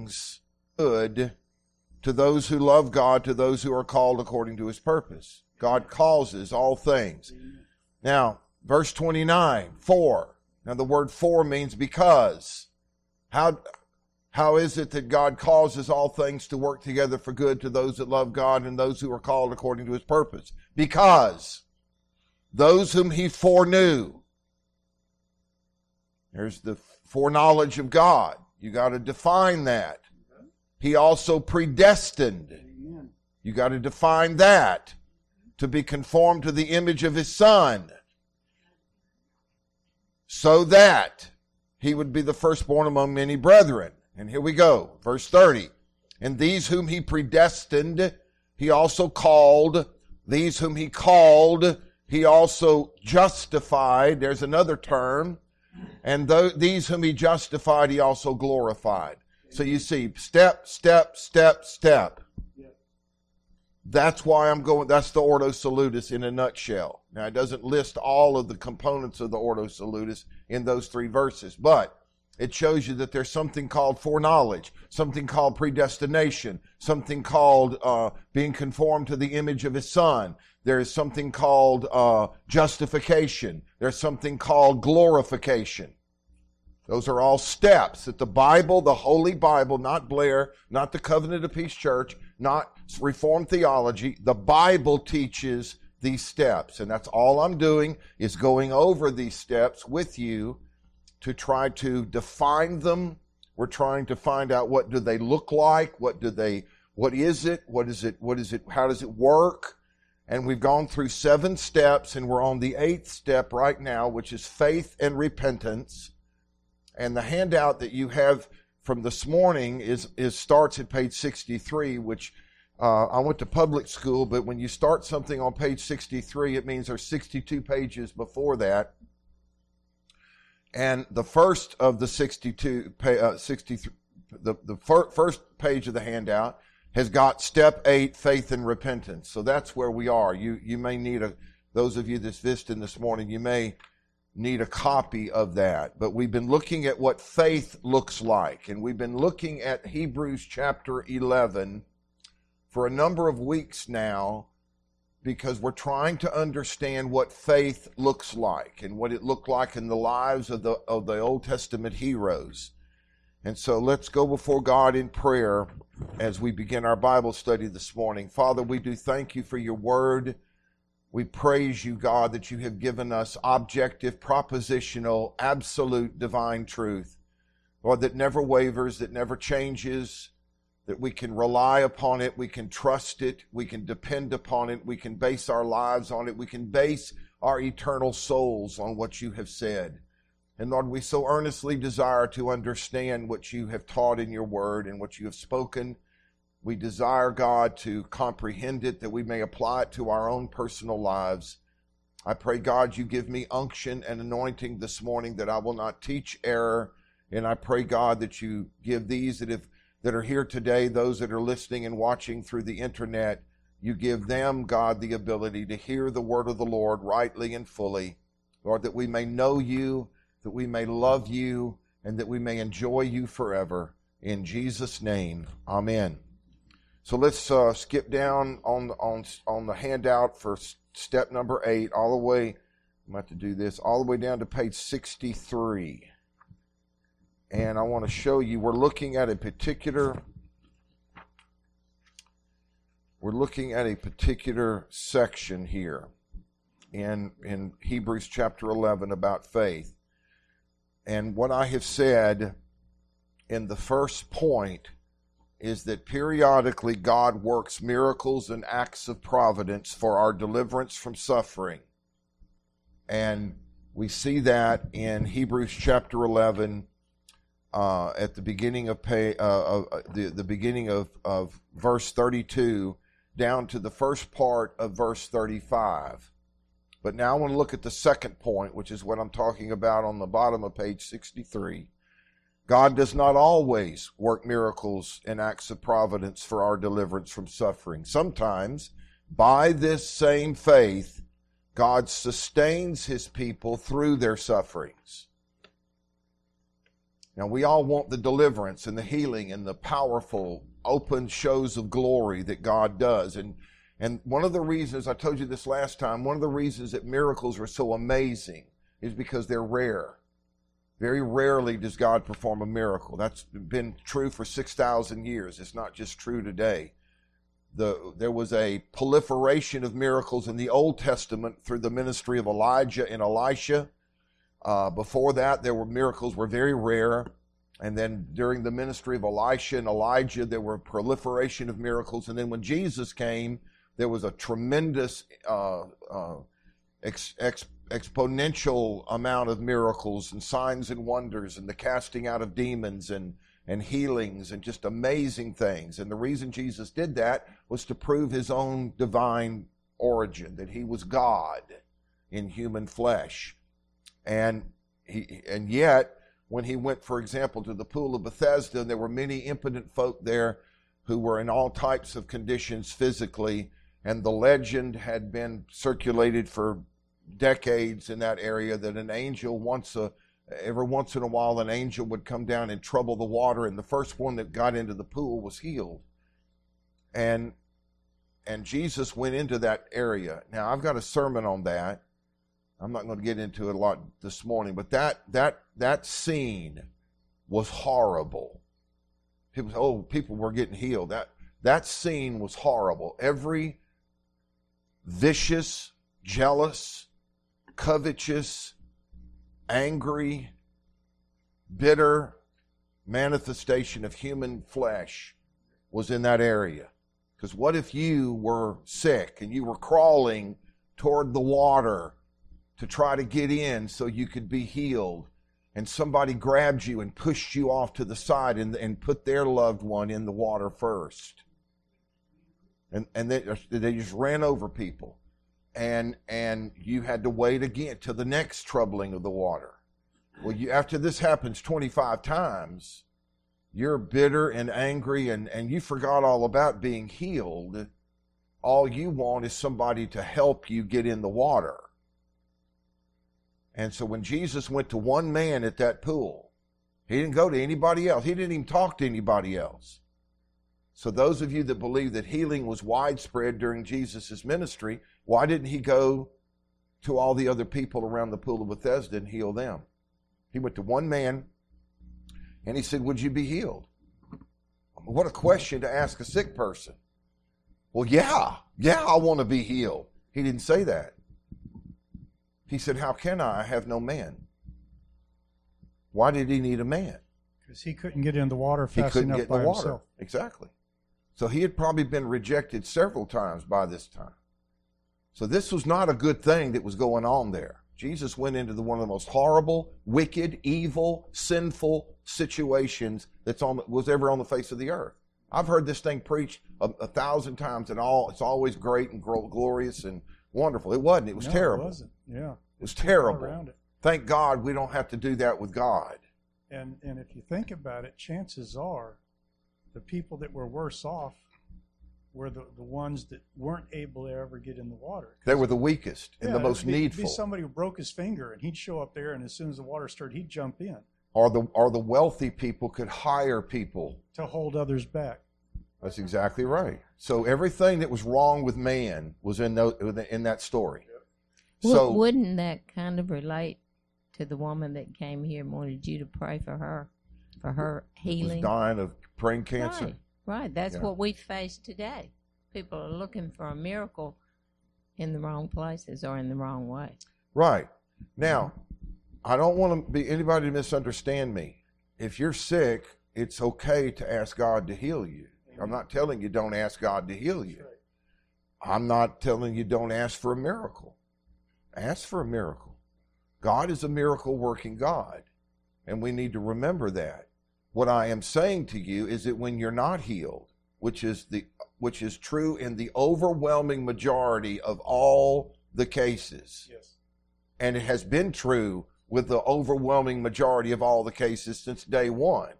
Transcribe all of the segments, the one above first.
things good to those who love God, to those who are called according to his purpose. God causes all things. Now, verse 29, for. Now the word for means because. How is it that God causes all things to work together for good to those that love God and those who are called according to his purpose? Because those whom he foreknew. There's the foreknowledge of God. You got to define that. He also predestined. You got to define that. To be conformed to the image of his Son. So that he would be the firstborn among many brethren. And here we go. Verse 30. And these whom he predestined, he also called. These whom he called, he also justified. There's another term. And these whom he justified, he also glorified. So you see, step, step, step, step. That's why that's the Ordo Salutis in a nutshell. Now, it doesn't list all of the components of the Ordo Salutis in those 3 verses, but it shows you that there's something called foreknowledge, something called predestination, something called being conformed to the image of his Son. There's something called justification. There's something called glorification. Those are all steps that the Bible, the Holy Bible, not Blair, not the Covenant of Peace Church, not Reformed theology, the Bible teaches these steps. And that's all I'm doing is going over these steps with you to try to define them. We're trying to find out what do they look like, what is it, how does it work? And we've gone through 7 steps and we're on the 8th step right now, which is faith and repentance. And the handout that you have from this morning starts at page 63, which I went to public school, but when you start something on page 63, it means there's 62 pages before that. And the first of the 63, the first page of the handout has got step 8, faith and repentance. So that's where we are. You may need those of you that's visiting this morning, you may need a copy of that. But we've been looking at what faith looks like. And we've been looking at Hebrews chapter 11 for a number of weeks now because we're trying to understand what faith looks like and what it looked like in the lives of the Old Testament heroes. And so let's go before God in prayer as we begin our Bible study this morning. Father, we do thank you for your word. We praise you, God, that you have given us objective, propositional, absolute divine truth. Lord, that never wavers, that never changes, that we can rely upon it, we can trust it, we can depend upon it, we can base our lives on it, we can base our eternal souls on what you have said. And Lord, we so earnestly desire to understand what you have taught in your word and what you have spoken. We desire, God, to comprehend it, that we may apply it to our own personal lives. I pray, God, you give me unction and anointing this morning that I will not teach error. And I pray, God, that you give these that are here today, those that are listening and watching through the internet, you give them, God, the ability to hear the word of the Lord rightly and fully. Lord, that we may know you, that we may love you, and that we may enjoy you forever. In Jesus' name, amen. So let's skip down on the handout for step number 8 all the way. I'm about to do this all the way down to page 63, and I want to show you. We're looking at a particular section here in Hebrews chapter 11 about faith, and what I have said in the first point is that periodically God works miracles and acts of providence for our deliverance from suffering. And we see that in Hebrews chapter 11 at the beginning of the beginning of verse 32 down to the first part of verse 35. But now I want to look at the second point, which is what I'm talking about on the bottom of page 63. God does not always work miracles and acts of providence for our deliverance from suffering. Sometimes, by this same faith, God sustains his people through their sufferings. Now, we all want the deliverance and the healing and the powerful open shows of glory that God does. And one of the reasons, I told you this last time, one of the reasons that miracles are so amazing is because they're rare. Very rarely does God perform a miracle. That's been true for 6,000 years. It's not just true today. There was a proliferation of miracles in the Old Testament through the ministry of Elijah and Elisha. Before that, miracles were very rare. And then during the ministry of Elisha and Elijah, there were a proliferation of miracles. And then when Jesus came, there was a tremendous exponential amount of miracles and signs and wonders and the casting out of demons and healings and just amazing things. And the reason Jesus did that was to prove his own divine origin, that he was God in human flesh. And yet, when he went, for example, to the pool of Bethesda, there were many impotent folk there who were in all types of conditions physically, and the legend had been circulated for decades in that area that an angel every once in a while, an angel would come down and trouble the water, and the first one that got into the pool was healed. And Jesus went into that area. Now, I've got a sermon on that. I'm not going to get into it a lot this morning, but that scene was horrible. People were getting healed. That scene was horrible. Every vicious, jealous, covetous, angry, bitter manifestation of human flesh was in that area. Because what if you were sick and you were crawling toward the water to try to get in so you could be healed, and somebody grabbed you and pushed you off to the side and put their loved one in the water first? And they just ran over people. And you had to wait again till the next troubling of the water. Well, after this happens 25 times, you're bitter and angry and you forgot all about being healed. All you want is somebody to help you get in the water. And so when Jesus went to one man at that pool, he didn't go to anybody else. He didn't even talk to anybody else. So those of you that believe that healing was widespread during Jesus' ministry, why didn't he go to all the other people around the pool of Bethesda and heal them? He went to one man and he said, "Would you be healed?" What a question to ask a sick person. Well, yeah, I want to be healed. He didn't say that. He said, "How can I? I have no man." Why did he need a man? Because he couldn't get in the water fast enough by himself. Exactly. So he had probably been rejected several times by this time. So this was not a good thing that was going on there. Jesus went into one of the most horrible, wicked, evil, sinful situations was ever on the face of the earth. I've heard this thing preached 1,000 times, and it's always great and glorious and wonderful. It wasn't. It was terrible. It wasn't. Yeah. It was terrible. Thank God we don't have to do that with God. And if you think about it, chances are the people that were worse off were the ones that weren't able to ever get in the water. They were the weakest and the most needful. It'd be somebody who broke his finger, and he'd show up there, and as soon as the water stirred, he'd jump in. Or the wealthy people could hire people to hold others back. That's exactly right. So everything that was wrong with man was in that story. So wouldn't that kind of relate to the woman that came here and wanted you to pray for her healing? Was dying of brain cancer. Right. That's what we face today. People are looking for a miracle in the wrong places or in the wrong way. Right. Now, I don't want anybody to misunderstand me. If you're sick, it's okay to ask God to heal you. I'm not telling you don't ask God to heal you. I'm not telling you don't ask for a miracle. Ask for a miracle. God is a miracle working God, and we need to remember that. What I am saying to you is that when you're not healed, which is true in the overwhelming majority of all the cases, yes, and it has been true with the overwhelming majority of all the cases since day one.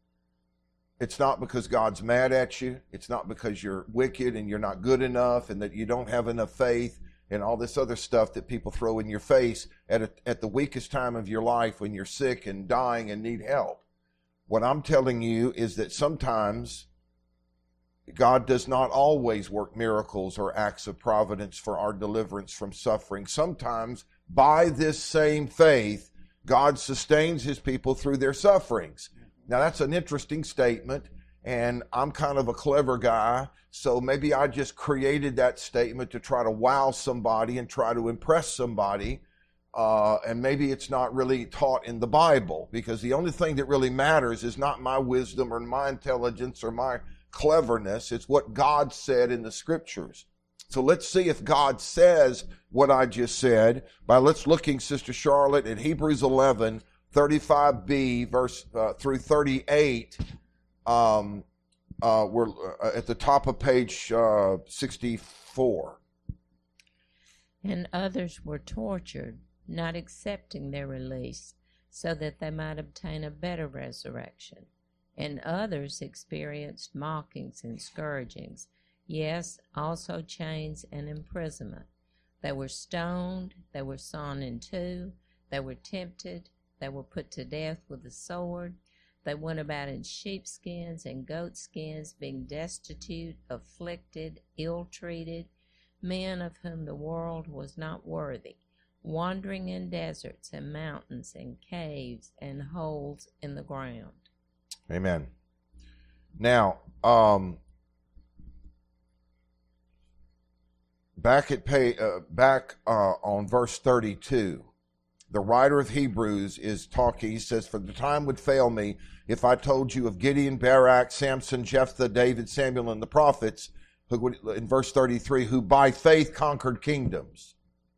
It's not because God's mad at you. It's not because you're wicked and you're not good enough and that you don't have enough faith and all this other stuff that people throw in your face at the weakest time of your life when you're sick and dying and need help. What I'm telling you is that sometimes God does not always work miracles or acts of providence for our deliverance from suffering. Sometimes, by this same faith, God sustains his people through their sufferings. Now, that's an interesting statement, and I'm kind of a clever guy, so maybe I just created that statement to try to wow somebody and try to impress somebody, and maybe it's not really taught in the Bible, because the only thing that really matters is not my wisdom or my intelligence or my cleverness. It's what God said in the scriptures. So let's see if God says what I just said by let's looking, Sister Charlotte, at Hebrews 11, 35b, verse through 38. We're at the top of page 64. And others were tortured, not accepting their release, so that they might obtain a better resurrection. And others experienced mockings and scourgings, yes, also chains and imprisonment. They were stoned, they were sawn in two, they were tempted, they were put to death with the sword. They went about in sheepskins and goatskins, being destitute, afflicted, ill-treated, men of whom the world was not worthy, wandering in deserts and mountains and caves and holes in the ground. Amen. Now, back on verse 32, the writer of Hebrews is talking. He says, "For the time would fail me if I told you of Gideon, Barak, Samson, Jephthah, David, Samuel, and the prophets," who would, in verse 33, "who by faith conquered kingdoms,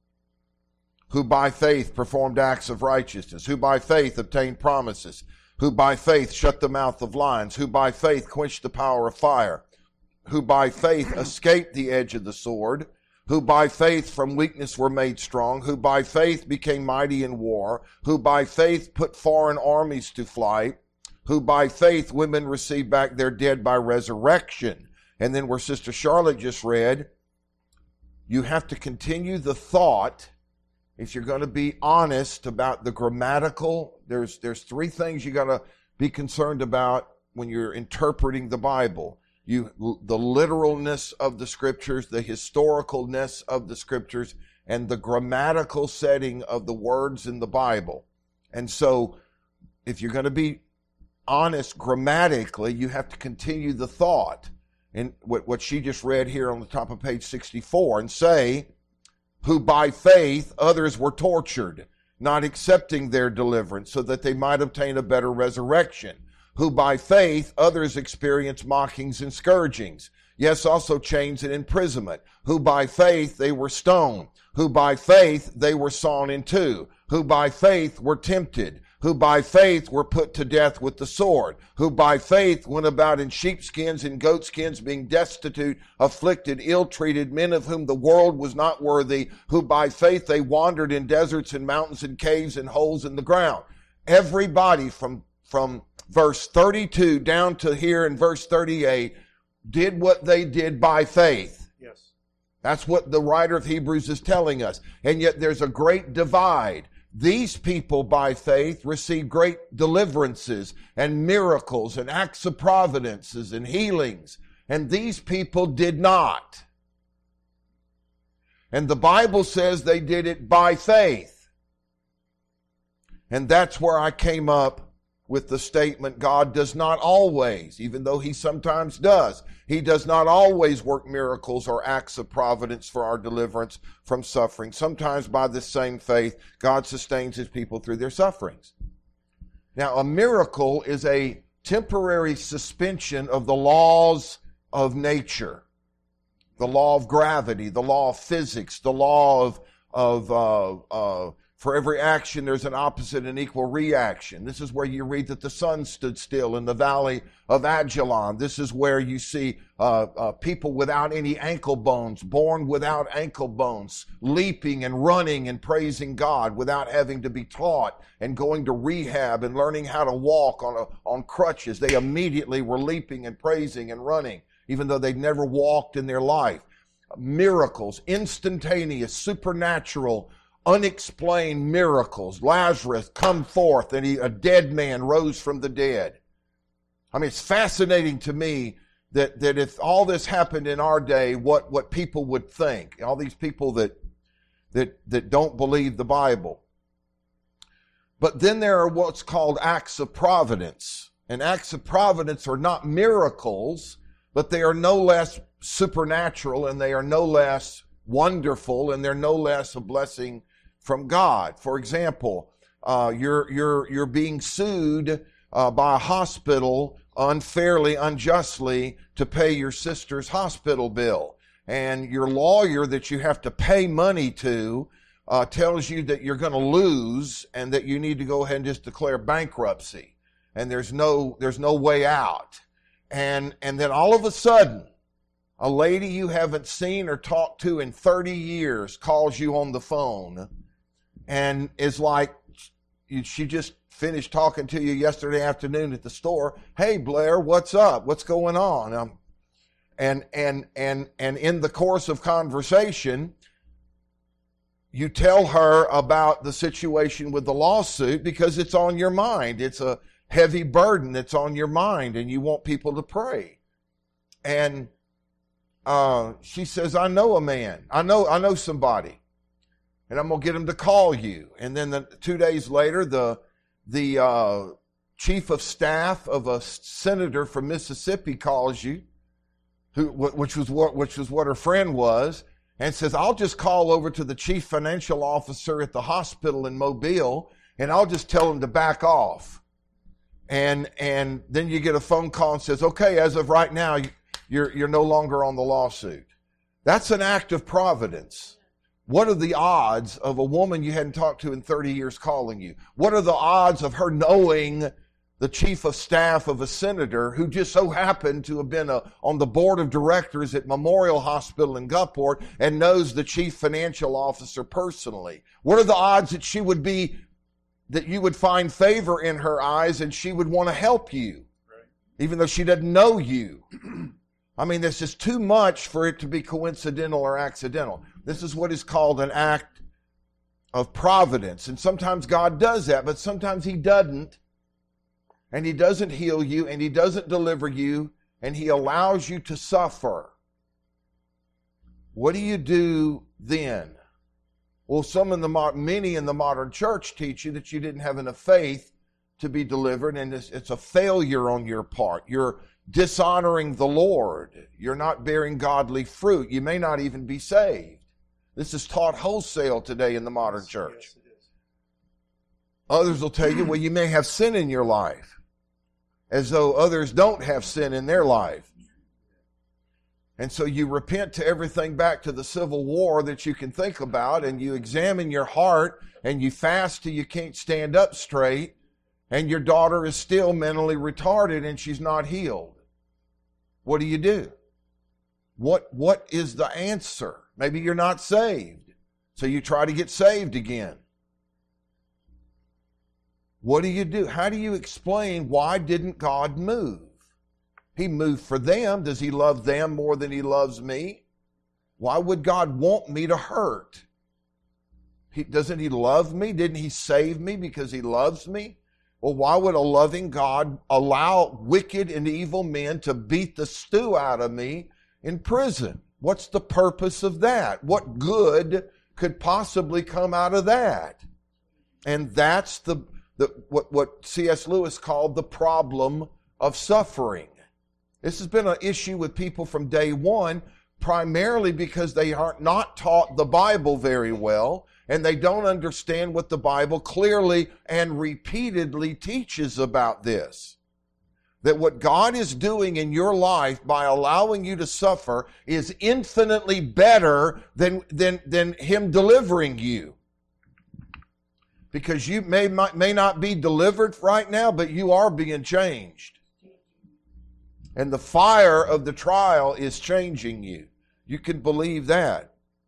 who by faith performed acts of righteousness, who by faith obtained promises, who by faith shut the mouth of lions, who by faith quenched the power of fire, who by faith escaped the edge of the sword, who by faith from weakness were made strong, who by faith became mighty in war, who by faith put foreign armies to flight, who by faith women received back their dead by resurrection." And then where Sister Charlotte just read, you have to continue the thought. If you're going to be honest about the grammatical, there's three things you got to be concerned about when you're interpreting the Bible. The literalness of the scriptures, the historicalness of the scriptures, and the grammatical setting of the words in the Bible. And so, if you're going to be honest grammatically, you have to continue the thought. And what she just read here on the top of page 64, and say, "Who by faith others were tortured, not accepting their deliverance, so that they might obtain a better resurrection. Who by faith others experienced mockings and scourgings, yes, also chains and imprisonment. Who by faith they were stoned, who by faith they were sawn in two, who by faith were tempted, who by faith were put to death with the sword, who by faith went about in sheepskins and goatskins, being destitute, afflicted, ill-treated, men of whom the world was not worthy, who by faith they wandered in deserts and mountains and caves and holes in the ground." Everybody from verse 32 down to here in verse 38 did what they did by faith. Yes. That's what the writer of Hebrews is telling us. And yet there's a great divide. These people by faith received great deliverances and miracles and acts of providences and healings. And these people did not. And the Bible says they did it by faith. And that's where I came up with the statement, God does not always, even though he sometimes does, he does not always work miracles or acts of providence for our deliverance from suffering. Sometimes by this same faith, God sustains his people through their sufferings. Now, a miracle is a temporary suspension of the laws of nature, the law of gravity, the law of physics, the law of for every action, there's an opposite and equal reaction. This is where you read that the sun stood still in the valley of Ajalon. This is where you see people without any ankle bones, born without ankle bones, leaping and running and praising God without having to be taught and going to rehab and learning how to walk on crutches. They immediately were leaping and praising and running, even though they'd never walked in their life. Miracles, instantaneous, supernatural, unexplained miracles. Lazarus come forth, and a dead man rose from the dead. I mean, it's fascinating to me that if all this happened in our day, what people would think. All these people that don't believe the Bible. But then there are what's called acts of providence. And acts of providence are not miracles, but they are no less supernatural, and they are no less wonderful, and they're no less a blessing from God. For example, you're being sued by a hospital unfairly, unjustly, to pay your sister's hospital bill. And your lawyer that you have to pay money to tells you that you're going to lose and that you need to go ahead and just declare bankruptcy. And there's no way out. And then all of a sudden, a lady you haven't seen or talked to in 30 years calls you on the phone and is like, she just finished talking to you yesterday afternoon at the store. Hey, Blair, what's up? What's going on? And in the course of conversation, you tell her about the situation with the lawsuit because it's on your mind. It's a heavy burden that's on your mind, and you want people to pray. And she says, I know a man. I know somebody. And I'm going to get him to call you. And then 2 days later, the chief of staff of a senator from Mississippi calls you, which was what her friend was, and says, I'll just call over to the chief financial officer at the hospital in Mobile, and I'll just tell him to back off. And then you get a phone call and says, okay, as of right now, you're no longer on the lawsuit. That's an act of providence. What are the odds of a woman you hadn't talked to in 30 years calling you? What are the odds of her knowing the chief of staff of a senator who just so happened to have been on the board of directors at Memorial Hospital in Gulfport and knows the chief financial officer personally? What are the odds that you would find favor in her eyes and she would want to help you, even though she doesn't know you? I mean, this is too much for it to be coincidental or accidental. This is what is called an act of providence. And sometimes God does that, but sometimes He doesn't. And He doesn't heal you, and He doesn't deliver you, and He allows you to suffer. What do you do then? Well, many in the modern church teach you that you didn't have enough faith to be delivered, and it's a failure on your part. You're dishonoring the Lord. You're not bearing godly fruit. You may not even be saved. This is taught wholesale today in the modern church. Yes, it is. Others will tell you, well, you may have sin in your life, as though others don't have sin in their life. And so you repent to everything back to the Civil War that you can think about, and you examine your heart, and you fast till you can't stand up straight, and your daughter is still mentally retarded and she's not healed. What do you do? What is the answer? Maybe you're not saved, so you try to get saved again. What do you do? How do you explain why didn't God move? He moved for them. Does He love them more than He loves me? Why would God want me to hurt? Doesn't He love me? Didn't He save me because He loves me? Well, why would a loving God allow wicked and evil men to beat the stew out of me in prison? What's the purpose of that? What good could possibly come out of that? And that's what C.S. Lewis called the problem of suffering. This has been an issue with people from day one, primarily because they are not taught the Bible very well, and they don't understand what the Bible clearly and repeatedly teaches about this. That what God is doing in your life by allowing you to suffer is infinitely better than Him delivering you. Because you may not be delivered right now, but you are being changed. And the fire of the trial is changing you. You can believe that.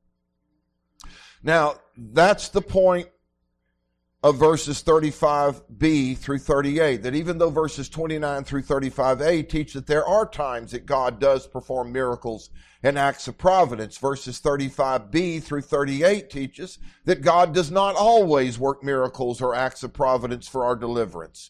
Now, that's the point of verses 35b through 38, that even though verses 29 through 35a teach that there are times that God does perform miracles and acts of providence, verses 35b through 38 teaches that God does not always work miracles or acts of providence for our deliverance.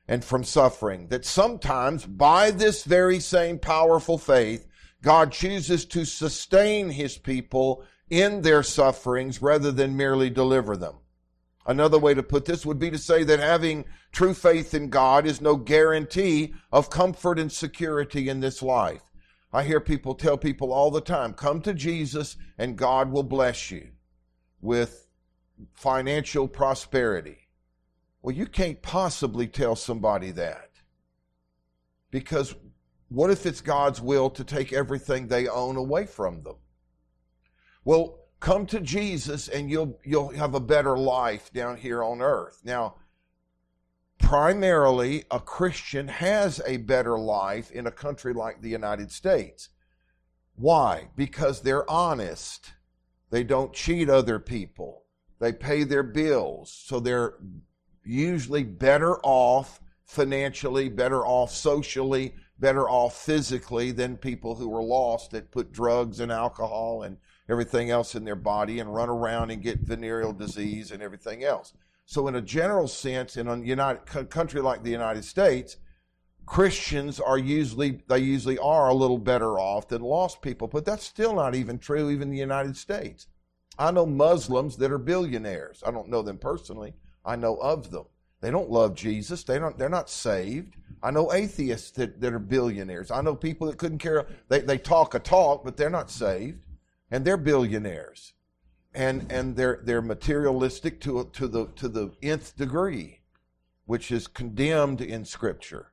and from suffering. That sometimes by this very same powerful faith, God chooses to sustain his people in their sufferings rather than merely deliver them. Another way to put this would be to say that having true faith in God is no guarantee of comfort and security in this life. I hear people tell people all the time, come to Jesus and God will bless you with financial prosperity. Well, you can't possibly tell somebody that. Because what if it's God's will to take everything they own away from them? Well, come to Jesus and you'll have a better life down here on earth. Now, primarily, a Christian has a better life in a country like the United States. Why? Because they're honest. They don't cheat other people. They pay their bills. So they're usually better off financially, better off socially, better off physically than people who are lost that put drugs and alcohol and everything else in their body and run around and get venereal disease and everything else. So in a general sense, in a country like the United States, Christians usually are a little better off than lost people, but that's still not even true even in the United States. I know Muslims that are billionaires. I don't know them personally. I know of them. They don't love Jesus. They're not saved. I know atheists that are billionaires. I know people that couldn't care. They talk a talk, but they're not saved. And they're billionaires. And they're materialistic to the nth degree, which is condemned in Scripture.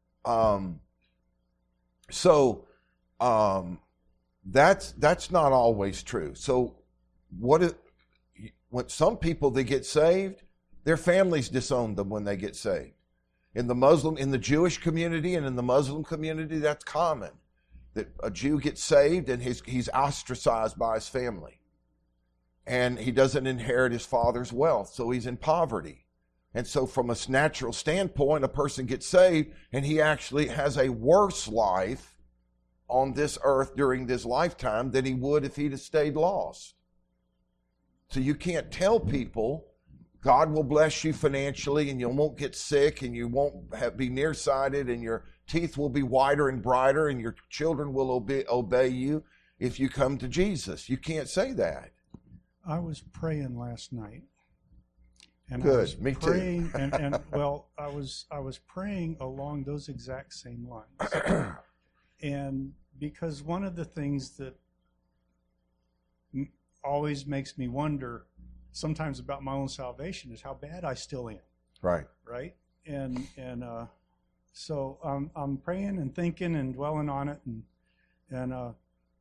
That's not always true. So when some people they get saved, their families disown them when they get saved. In the Jewish community and in the Muslim community, that's common. That a Jew gets saved and he's ostracized by his family. And he doesn't inherit his father's wealth, so he's in poverty. And so from a natural standpoint, a person gets saved and he actually has a worse life on this earth during this lifetime than he would if he'd have stayed lost. So you can't tell people God will bless you financially and you won't get sick and you won't be nearsighted and your teeth will be whiter and brighter and your children will obey you if you come to Jesus. You can't say that. I was praying last night. And Good, I was me praying, too. I was praying along those exact same lines. And because one of the things that always makes me wonder sometimes about my own salvation is how bad I still am. Right. Right? And so I'm praying and thinking and dwelling on it, and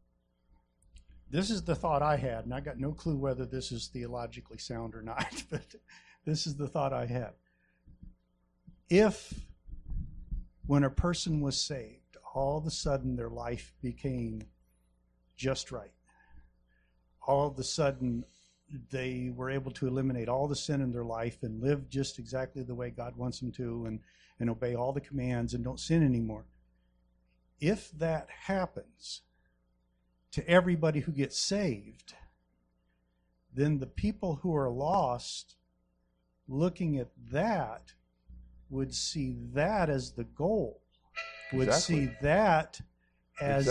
this is the thought I had, and I got no clue whether this is theologically sound or not, but this is the thought I had. If, when a person was saved, all of a sudden their life became just right, all of a sudden they were able to eliminate all the sin in their life and live just exactly the way God wants them to and obey all the commands and don't sin anymore. If that happens to everybody who gets saved, then the people who are lost looking at that would see that as the goal, would see that as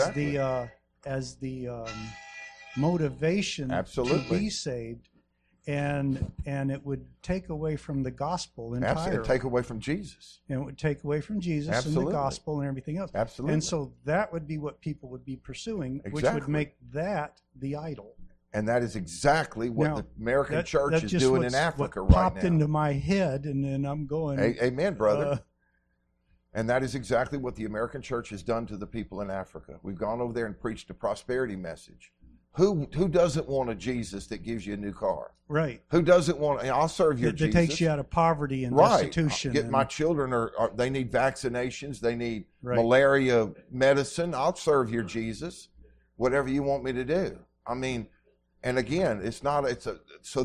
the motivation to be saved, and it would take away from the gospel entirely. Absolutely. Take away from Jesus. And it would take away from Jesus and the gospel and everything else. Absolutely. And so that would be what people would be pursuing, which would make that the idol. And that is exactly what the American church is just doing in Africa what right now. Popped into my head, and then I'm going. Amen, brother. And that is exactly what the American church has done to the people in Africa. We've gone over there and preached a prosperity message. Who doesn't want a Jesus that gives you a new car? Right. Who doesn't want? I'll serve your Jesus. That takes you out of poverty and destitution. My children they need vaccinations. They need malaria medicine. I'll serve your Jesus, whatever you want me to do. I mean, and again, so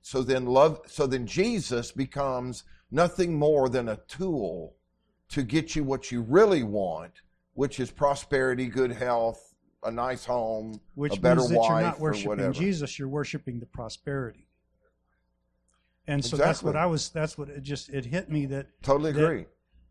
then Jesus becomes nothing more than a tool to get you what you really want, which is prosperity, good health, a nice home, a better wife, you're not worshiping or whatever. Jesus, you're worshiping the prosperity. And so that's what it hit me that totally agree.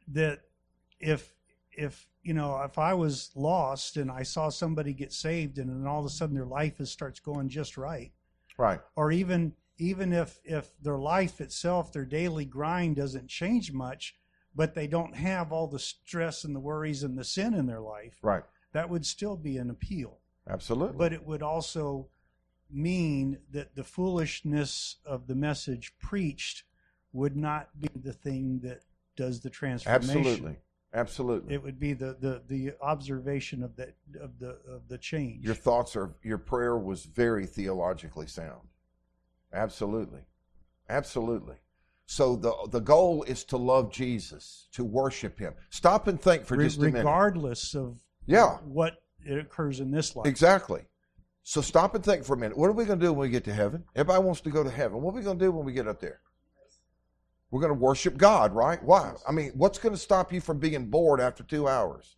that if if I was lost and I saw somebody get saved and then all of a sudden their life starts going just right, Right. or even if their life itself, their daily grind doesn't change much, but they don't have all the stress and the worries and the sin in their life, Right. that would still be an appeal. Absolutely. But it would also mean that the foolishness of the message preached would not be the thing that does the transformation. Absolutely. Absolutely. It would be the observation of the change. Your prayer was very theologically sound. Absolutely. Absolutely. So the goal is to love Jesus, to worship him. Stop and think for just a minute. Regardless of what occurs in this life. Exactly. So stop and think for a minute. What are we going to do when we get to heaven? Everybody wants to go to heaven. What are we going to do when we get up there? We're going to worship God, right? Why? I mean, what's going to stop you from being bored after 2 hours?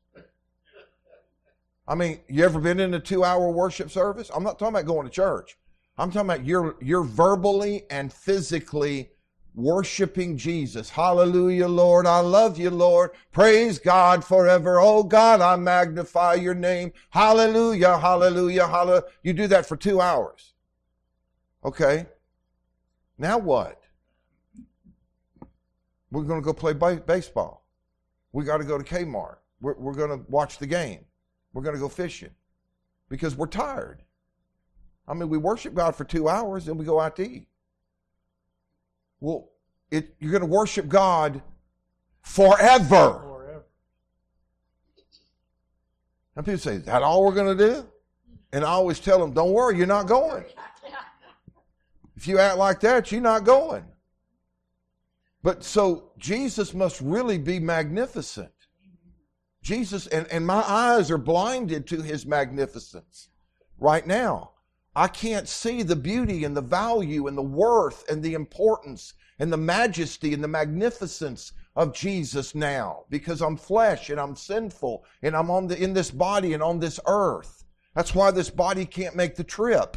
I mean, you ever been in a 2-hour worship service? I'm not talking about going to church. I'm talking about you're verbally and physically worshiping Jesus. Hallelujah, Lord. I love you, Lord. Praise God forever. Oh God, I magnify your name. Hallelujah, hallelujah, hallelujah. You do that for 2 hours. Okay. Now what? We're going to go play baseball. We got to go to Kmart. We're going to watch the game. We're going to go fishing because we're tired. I mean, we worship God for 2 hours, then we go out to eat. Well, you're going to worship God forever. And people say, is that all we're going to do? And I always tell them, don't worry, you're not going. If you act like that, you're not going. But so Jesus must really be magnificent. Jesus, and my eyes are blinded to his magnificence right now. I can't see the beauty and the value and the worth and the importance and the majesty and the magnificence of Jesus now because I'm flesh and I'm sinful and I'm in this body and on this earth. That's why this body can't make the trip.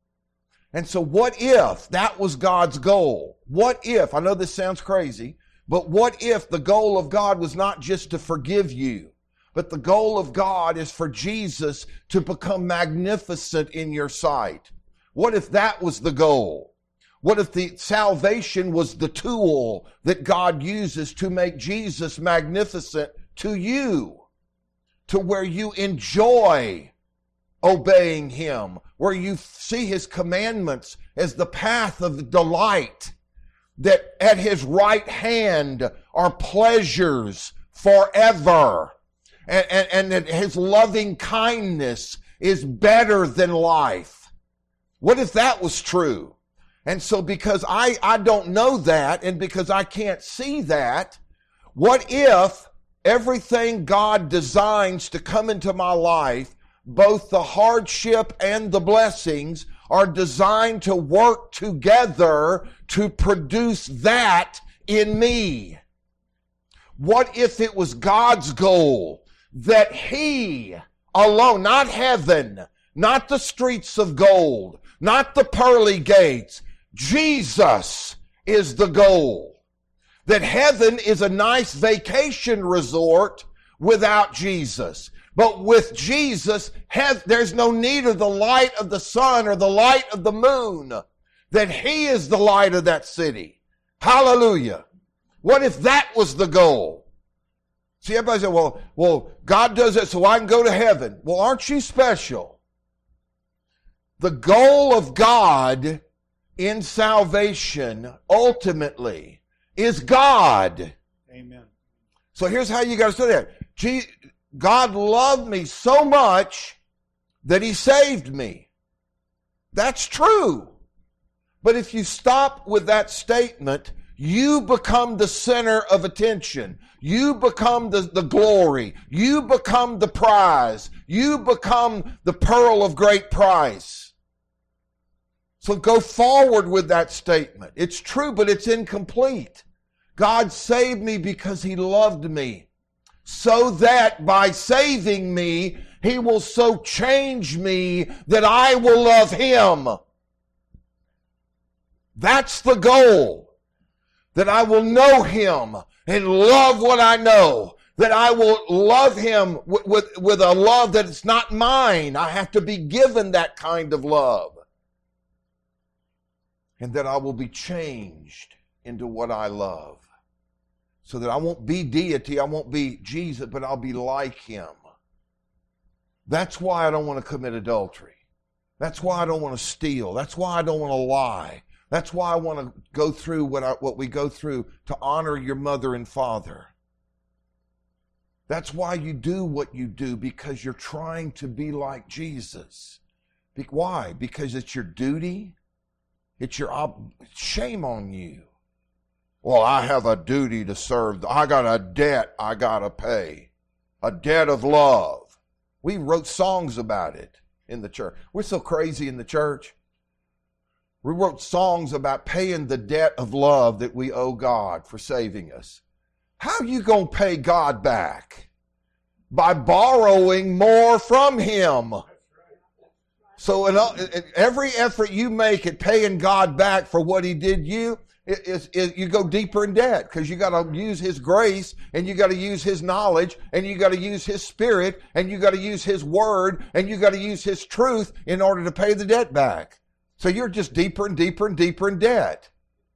And so what if that was God's goal? What if, I know this sounds crazy, but what if the goal of God was not just to forgive you, but the goal of God is for Jesus to become magnificent in your sight? What if that was the goal? What if the salvation was the tool that God uses to make Jesus magnificent to you, to where you enjoy obeying him, where you see his commandments as the path of delight, that at his right hand are pleasures forever, and that his loving kindness is better than life? What if that was true? And so because I don't know that, and because I can't see that, what if everything God designs to come into my life, both the hardship and the blessings, are designed to work together to produce that in me? What if it was God's goal that he alone, not heaven, not the streets of gold, not the pearly gates, Jesus is the goal? That heaven is a nice vacation resort without Jesus. But with Jesus, there's no need of the light of the sun or the light of the moon. That he is the light of that city. Hallelujah. What if that was the goal? See, everybody said, well, God does it so I can go to heaven. Well, aren't you special? The goal of God in salvation, ultimately, is God. Amen. So here's how you got to study that. God loved me so much that he saved me. That's true. But if you stop with that statement, you become the center of attention. You become the glory. You become the prize. You become the pearl of great price. So go forward with that statement. It's true, but it's incomplete. God saved me because he loved me, so that by saving me, he will so change me that I will love him. That's the goal. That I will know him and love what I know, that I will love him with a love that is not mine. I have to be given that kind of love. And that I will be changed into what I love. So that I won't be deity, I won't be Jesus, but I'll be like him. That's why I don't want to commit adultery. That's why I don't want to steal. That's why I don't want to lie. That's why I want to go through what we go through to honor your mother and father. That's why you do what you do, because you're trying to be like Jesus. Why? Because it's your duty. It's your shame on you. Well, I have a duty to serve. I got a debt I got to pay. A debt of love. We wrote songs about it in the church. We're so crazy in the church. We wrote songs about paying the debt of love that we owe God for saving us. How are you going to pay God back? By borrowing more from him. So in every effort you make at paying God back for what he did you, you go deeper in debt, because you got to use his grace, and you got to use his knowledge, and you got to use his spirit, and you got to use his word, and you got to use his truth in order to pay the debt back. So you're just deeper and deeper and deeper in debt.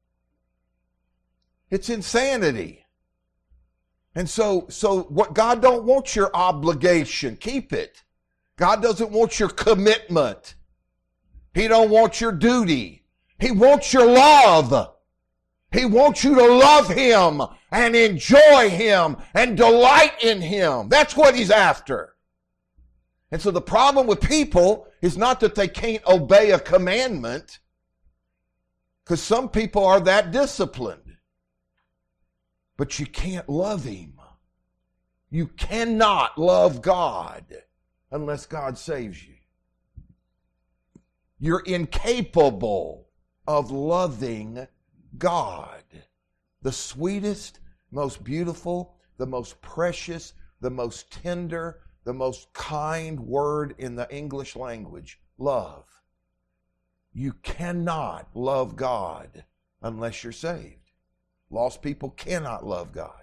It's insanity. And so what God don't want your obligation. Keep it. God doesn't want your commitment. He don't want your duty. He wants your love. He wants you to love him and enjoy him and delight in him. That's what he's after. And so the problem with people is not that they can't obey a commandment, because some people are that disciplined. But you can't love him. You cannot love God unless God saves you. You're incapable of loving God. The sweetest, most beautiful, the most precious, the most tender, the most kind word in the English language, love. You cannot love God unless you're saved. Lost people cannot love God.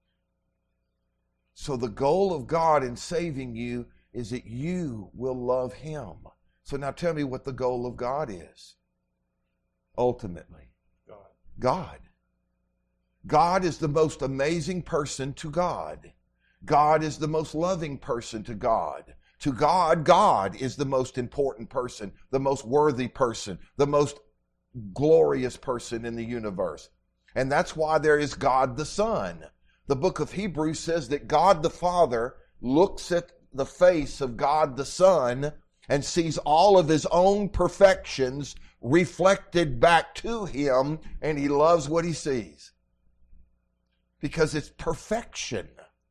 So the goal of God in saving you is that you will love him. So now tell me what the goal of God is. Ultimately, God. God is the most amazing person to God. God is the most loving person to God. To God, God is the most important person, the most worthy person, the most glorious person in the universe. And that's why there is God the Son. The book of Hebrews says that God the Father looks at the face of God the Son and sees all of his own perfections reflected back to him, and he loves what he sees. Because it's perfection.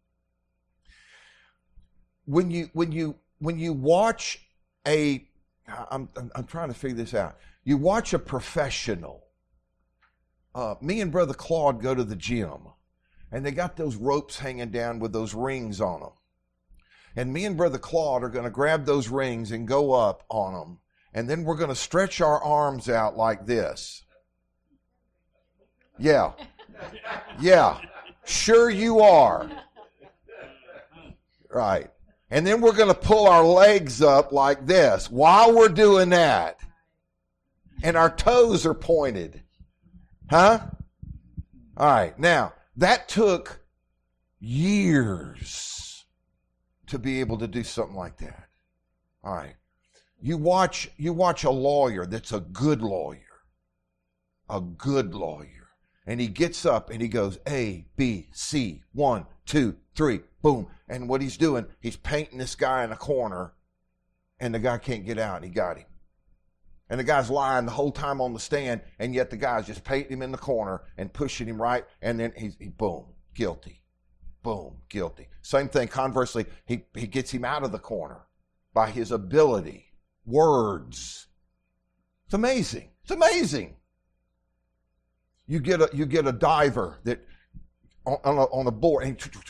When you watch I'm trying to figure this out. You watch a professional. Me and Brother Claude go to the gym, and they got those ropes hanging down with those rings on them. And me and Brother Claude are going to grab those rings and go up on them. And then we're going to stretch our arms out like this. Yeah. Yeah. Sure you are. Right. And then we're going to pull our legs up like this while we're doing that. And our toes are pointed. Huh? All right. Now, that took years to be able to do something like that. All right. You watch a lawyer that's a good lawyer. And he gets up and he goes A, B, C, 1, 2, 3, boom. And what he's doing, he's painting this guy in a corner, and the guy can't get out, and he got him. And the guy's lying the whole time on the stand, and yet the guy's just painting him in the corner and pushing him right, and then he boom, guilty. Boom, guilty. Same thing, conversely, he gets him out of the corner by his ability. Words. It's amazing. It's amazing. You get a diver that on a board,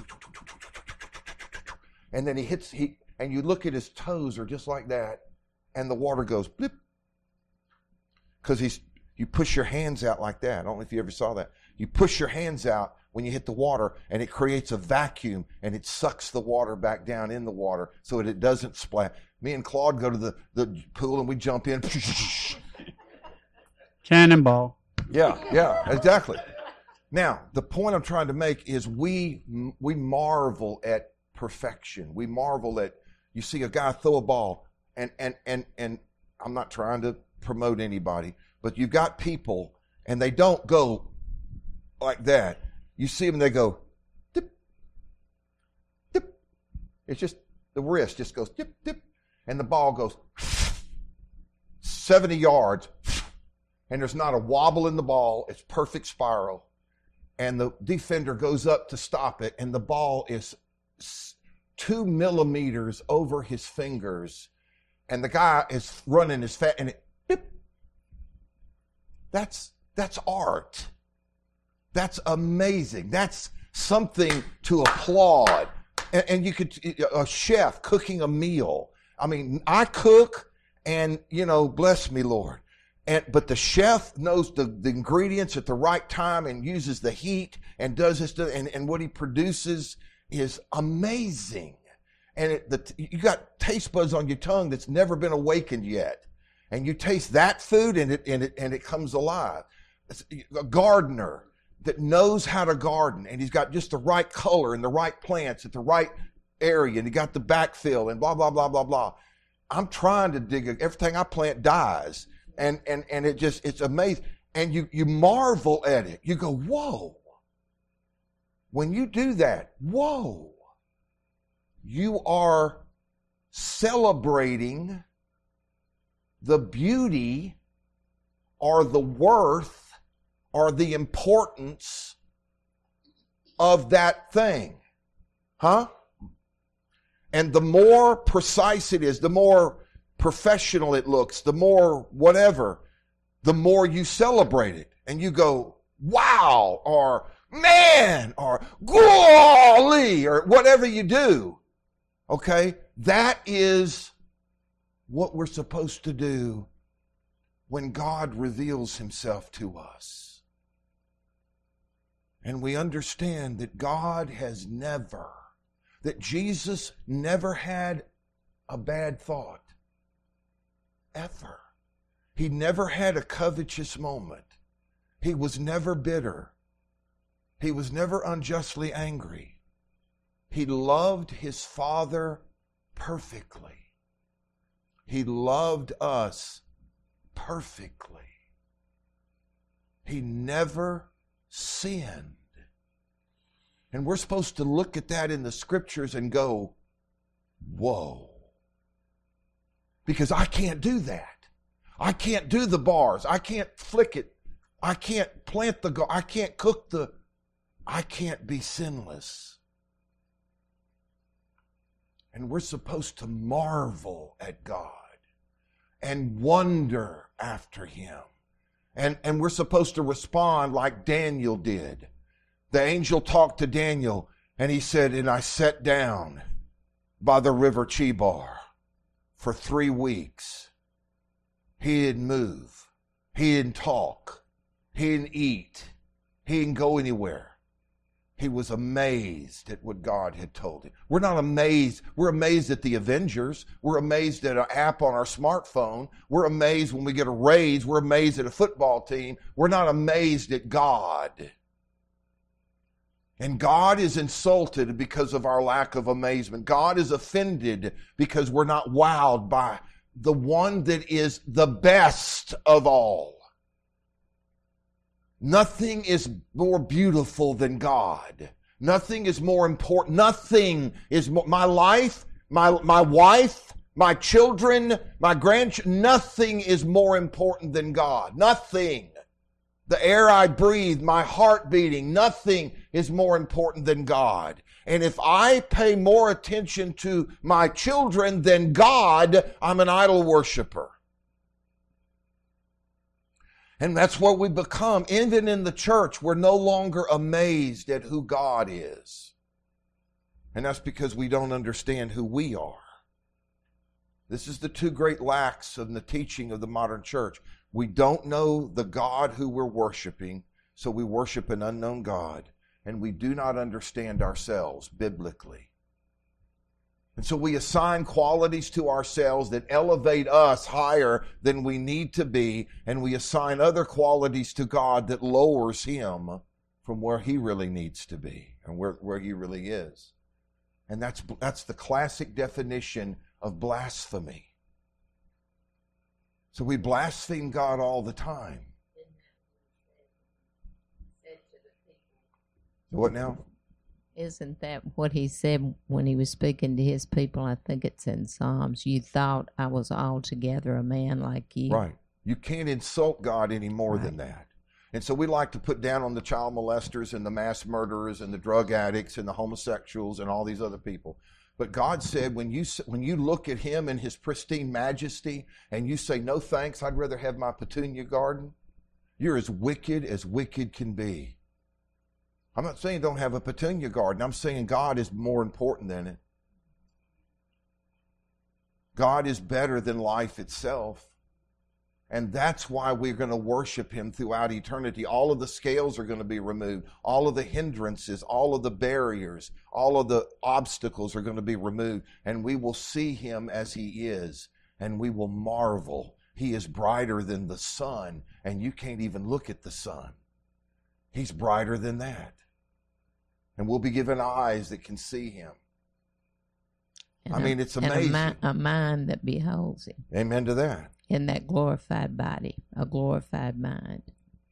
and then and you look at his toes are just like that, and the water goes blip, because you push your hands out like that. I don't know if you ever saw that. You push your hands out when you hit the water, and it creates a vacuum, and it sucks the water back down in the water so that it doesn't splash. Me and Claude go to the pool, and we jump in. Cannonball. Yeah, exactly. Now, the point I'm trying to make is we marvel at perfection. We marvel at, you see a guy throw a ball, and I'm not trying to promote anybody, but you've got people, and they don't go like that. You see them, they go, dip, dip. It's just, the wrist just goes, dip, dip, and the ball goes 70 yards, and there's not a wobble in the ball. It's perfect spiral. And the defender goes up to stop it, and the ball is 2 millimeters over his fingers, and the guy is running as fast, and it, dip. That's art. That's amazing. That's something to applaud. And you could, a chef cooking a meal. I mean, I cook, and, bless me, Lord. But the chef knows the ingredients at the right time and uses the heat and does this, and what he produces is amazing. And you got taste buds on your tongue that's never been awakened yet. And you taste that food, and it comes alive. It's a gardener that knows how to garden, and he's got just the right color and the right plants at the right area, and he got the backfill and blah, blah, blah, blah, blah. I'm trying to everything I plant dies. And it's amazing. And you marvel at it. You go, whoa. When you do that, whoa. You are celebrating the beauty or the worth or the importance of that thing. Huh? And the more precise it is, the more professional it looks, the more whatever, the more you celebrate it. And you go, wow, or man, or golly, or whatever you do. Okay? That is what we're supposed to do when God reveals himself to us. And we understand that that Jesus never had a bad thought. Ever. He never had a covetous moment. He was never bitter. He was never unjustly angry. He loved his Father perfectly. He loved us perfectly. He never sinned. And we're supposed to look at that in the scriptures and go, whoa. Because I can't do that. I can't do the bars. I can't flick it. I can't plant I can't cook I can't be sinless. And we're supposed to marvel at God and wonder after him. And we're supposed to respond like Daniel did. The angel talked to Daniel, and he said, and I sat down by the river Chebar for 3 weeks. He didn't move. He didn't talk. He didn't eat. He didn't go anywhere. He was amazed at what God had told him. We're not amazed. We're amazed at the Avengers. We're amazed at an app on our smartphone. We're amazed when we get a raise. We're amazed at a football team. We're not amazed at God. And God is insulted because of our lack of amazement. God is offended because we're not wowed by the one that is the best of all. Nothing is more beautiful than God. Nothing is more important. Nothing is more, my life, my wife, my children, my grandchildren, nothing is more important than God. Nothing. The air I breathe, my heart beating, nothing is more important than God. And if I pay more attention to my children than God, I'm an idol worshiper. And that's what we become. Even in the church, we're no longer amazed at who God is. And that's because we don't understand who we are. This is the two great lacks in the teaching of the modern church. We don't know the God who we're worshiping, so we worship an unknown God. and we do not understand ourselves biblically. And so we assign qualities to ourselves that elevate us higher than we need to be, and we assign other qualities to God that lowers him from where he really needs to be and where he really is. And that's the classic definition of blasphemy. So we blaspheme God all the time. What now? Isn't that what he said when he was speaking to his people? I think it's in Psalms. You thought I was altogether a man like you. Right. You can't insult God any more than that. And so we like to put down on the child molesters and the mass murderers and the drug addicts and the homosexuals and all these other people. But God said, when you look at him in his pristine majesty and you say, no thanks, I'd rather have my petunia garden, you're as wicked can be. I'm not saying don't have a petunia garden. I'm saying God is more important than it. God is better than life itself. And that's why we're going to worship him throughout eternity. All of the scales are going to be removed. All of the hindrances, all of the barriers, all of the obstacles are going to be removed. And we will see him as he is. And we will marvel. He is brighter than the sun. And you can't even look at the sun. He's brighter than that. And we'll be given eyes that can see him. It's amazing. And a mind that beholds him. Amen to that. In that glorified body, a glorified mind.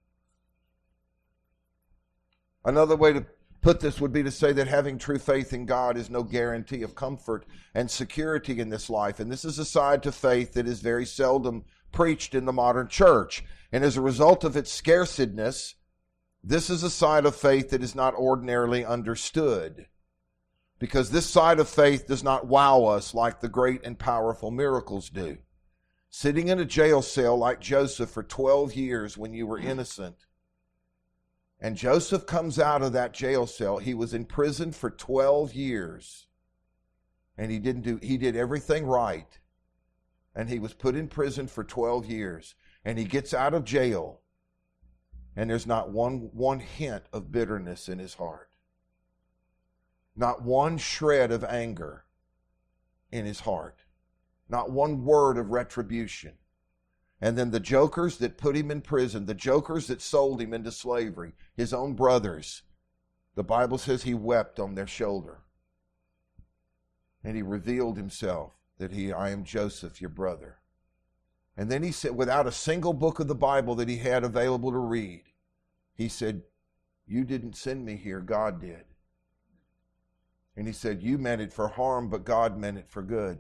Another way to put this would be to say that having true faith in God is no guarantee of comfort and security in this life. And this is a side to faith that is very seldom preached in the modern church. And as a result of its scarceness, this is a side of faith that is not ordinarily understood. Because this side of faith does not wow us like the great and powerful miracles do. Sitting in a jail cell like Joseph for 12 years when you were innocent. And Joseph comes out of that jail cell. He was in prison for 12 years. And he did everything right. And he was put in prison for 12 years. And he gets out of jail. And there's not one hint of bitterness in his heart. Not one shred of anger in his heart. Not one word of retribution. And then the jokers that put him in prison, the jokers that sold him into slavery, his own brothers, the Bible says he wept on their shoulder. And he revealed himself that I am Joseph, your brother. And then he said, without a single book of the Bible that he had available to read, he said, you didn't send me here, God did. And he said, you meant it for harm, but God meant it for good.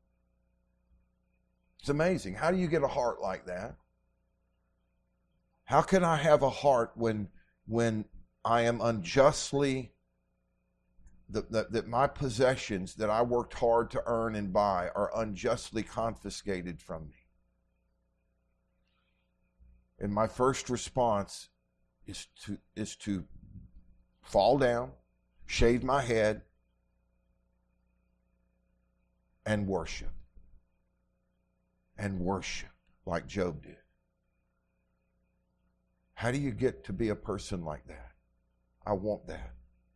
It's amazing. How do you get a heart like that? How can I have a heart when I am unjustly, that my possessions that I worked hard to earn and buy are unjustly confiscated from me? And my first response is to fall down, shave my head, and worship. And worship like Job did. How do you get to be a person like that? I want that.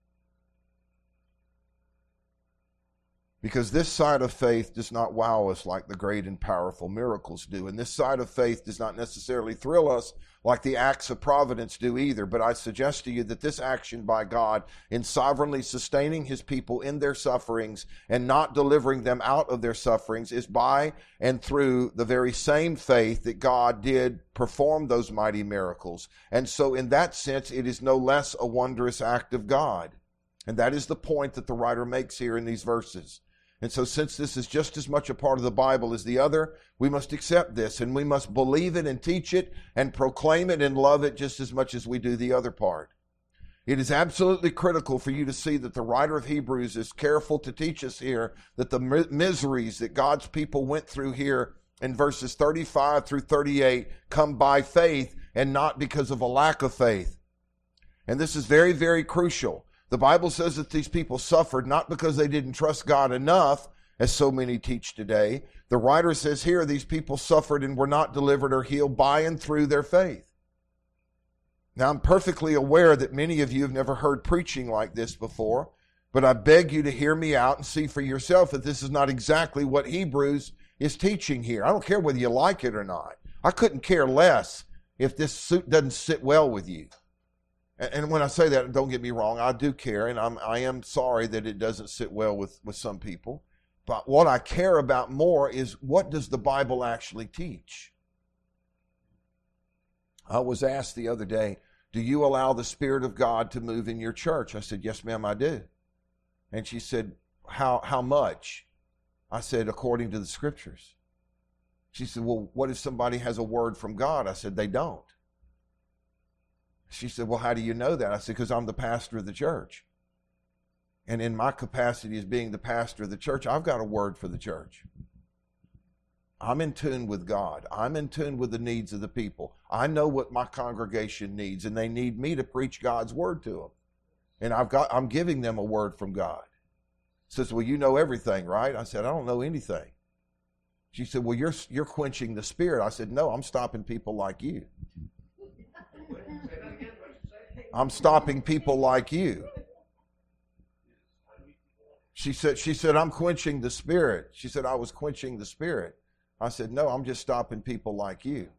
Because this side of faith does not wow us like the great and powerful miracles do. And this side of faith does not necessarily thrill us like the acts of providence do either. But I suggest to you that this action by God in sovereignly sustaining his people in their sufferings and not delivering them out of their sufferings is by and through the very same faith that God did perform those mighty miracles. And so in that sense, it is no less a wondrous act of God. And that is the point that the writer makes here in these verses. And so since this is just as much a part of the Bible as the other, we must accept this and we must believe it and teach it and proclaim it and love it just as much as we do the other part. It is absolutely critical for you to see that the writer of Hebrews is careful to teach us here that the miseries that God's people went through here in verses 35 through 38 come by faith and not because of a lack of faith. And this is very, very crucial. The Bible says that these people suffered not because they didn't trust God enough, as so many teach today. The writer says here these people suffered and were not delivered or healed by and through their faith. Now, I'm perfectly aware that many of you have never heard preaching like this before, but I beg you to hear me out and see for yourself that this is not exactly what Hebrews is teaching here. I don't care whether you like it or not. I couldn't care less if this suit doesn't sit well with you. And when I say that, don't get me wrong, I do care, and I am sorry that it doesn't sit well with some people. But what I care about more is, what does the Bible actually teach? I was asked the other day, do you allow the Spirit of God to move in your church? I said, yes, ma'am, I do. And she said, how much? I said, according to the Scriptures. She said, well, what if somebody has a word from God? I said, they don't. She said, well, how do you know that? I said, because I'm the pastor of the church. And in my capacity as being the pastor of the church, I've got a word for the church. I'm in tune with God. I'm in tune with the needs of the people. I know what my congregation needs, and they need me to preach God's word to them. And I'm giving them a word from God. She says, well, you know everything, right? I said, I don't know anything. She said, well, you're quenching the Spirit. I said, no, I'm stopping people like you. I'm stopping people like you. She said, I'm quenching the Spirit. She said, I was quenching the Spirit. I said, no, I'm just stopping people like you.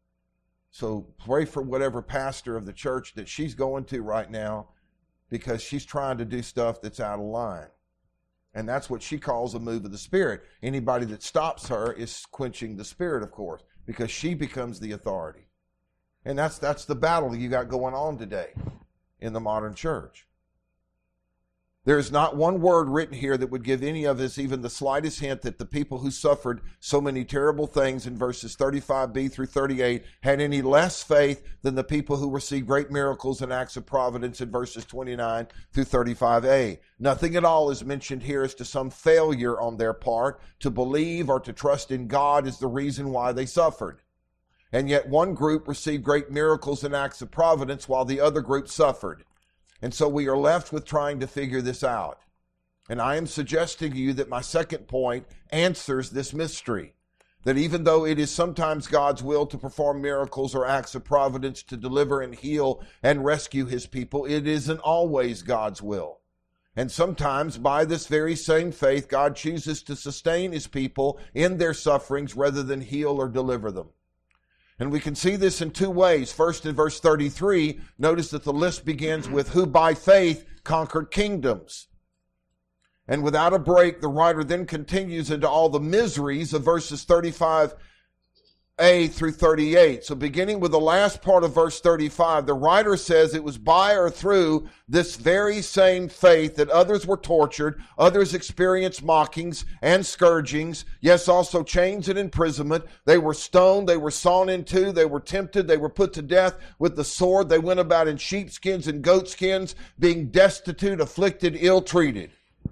So pray for whatever pastor of the church that she's going to right now, because she's trying to do stuff that's out of line. And that's what she calls a move of the Spirit. Anybody that stops her is quenching the Spirit, of course, because she becomes the authority. And that's the battle you got going on today in the modern church. There is not one word written here that would give any of us even the slightest hint that the people who suffered so many terrible things in verses 35b through 38 had any less faith than the people who received great miracles and acts of providence in verses 29 through 35a. Nothing at all is mentioned here as to some failure on their part to believe or to trust in God is the reason why they suffered. And yet one group received great miracles and acts of providence while the other group suffered. And so we are left with trying to figure this out. And I am suggesting to you that my second point answers this mystery. That even though it is sometimes God's will to perform miracles or acts of providence to deliver and heal and rescue His people, it isn't always God's will. And sometimes by this very same faith, God chooses to sustain His people in their sufferings rather than heal or deliver them. And we can see this in two ways. First, in verse 33, notice that the list begins with who by faith conquered kingdoms. And without a break, the writer then continues into all the miseries of verses 35a through 38. So beginning with the last part of verse 35, the writer says it was by or through this very same faith that others were tortured, others experienced mockings and scourgings, yes, also chains and imprisonment. They were stoned, they were sawn in two, they were tempted, they were put to death with the sword. They went about in sheepskins and goatskins, being destitute, afflicted, ill-treated.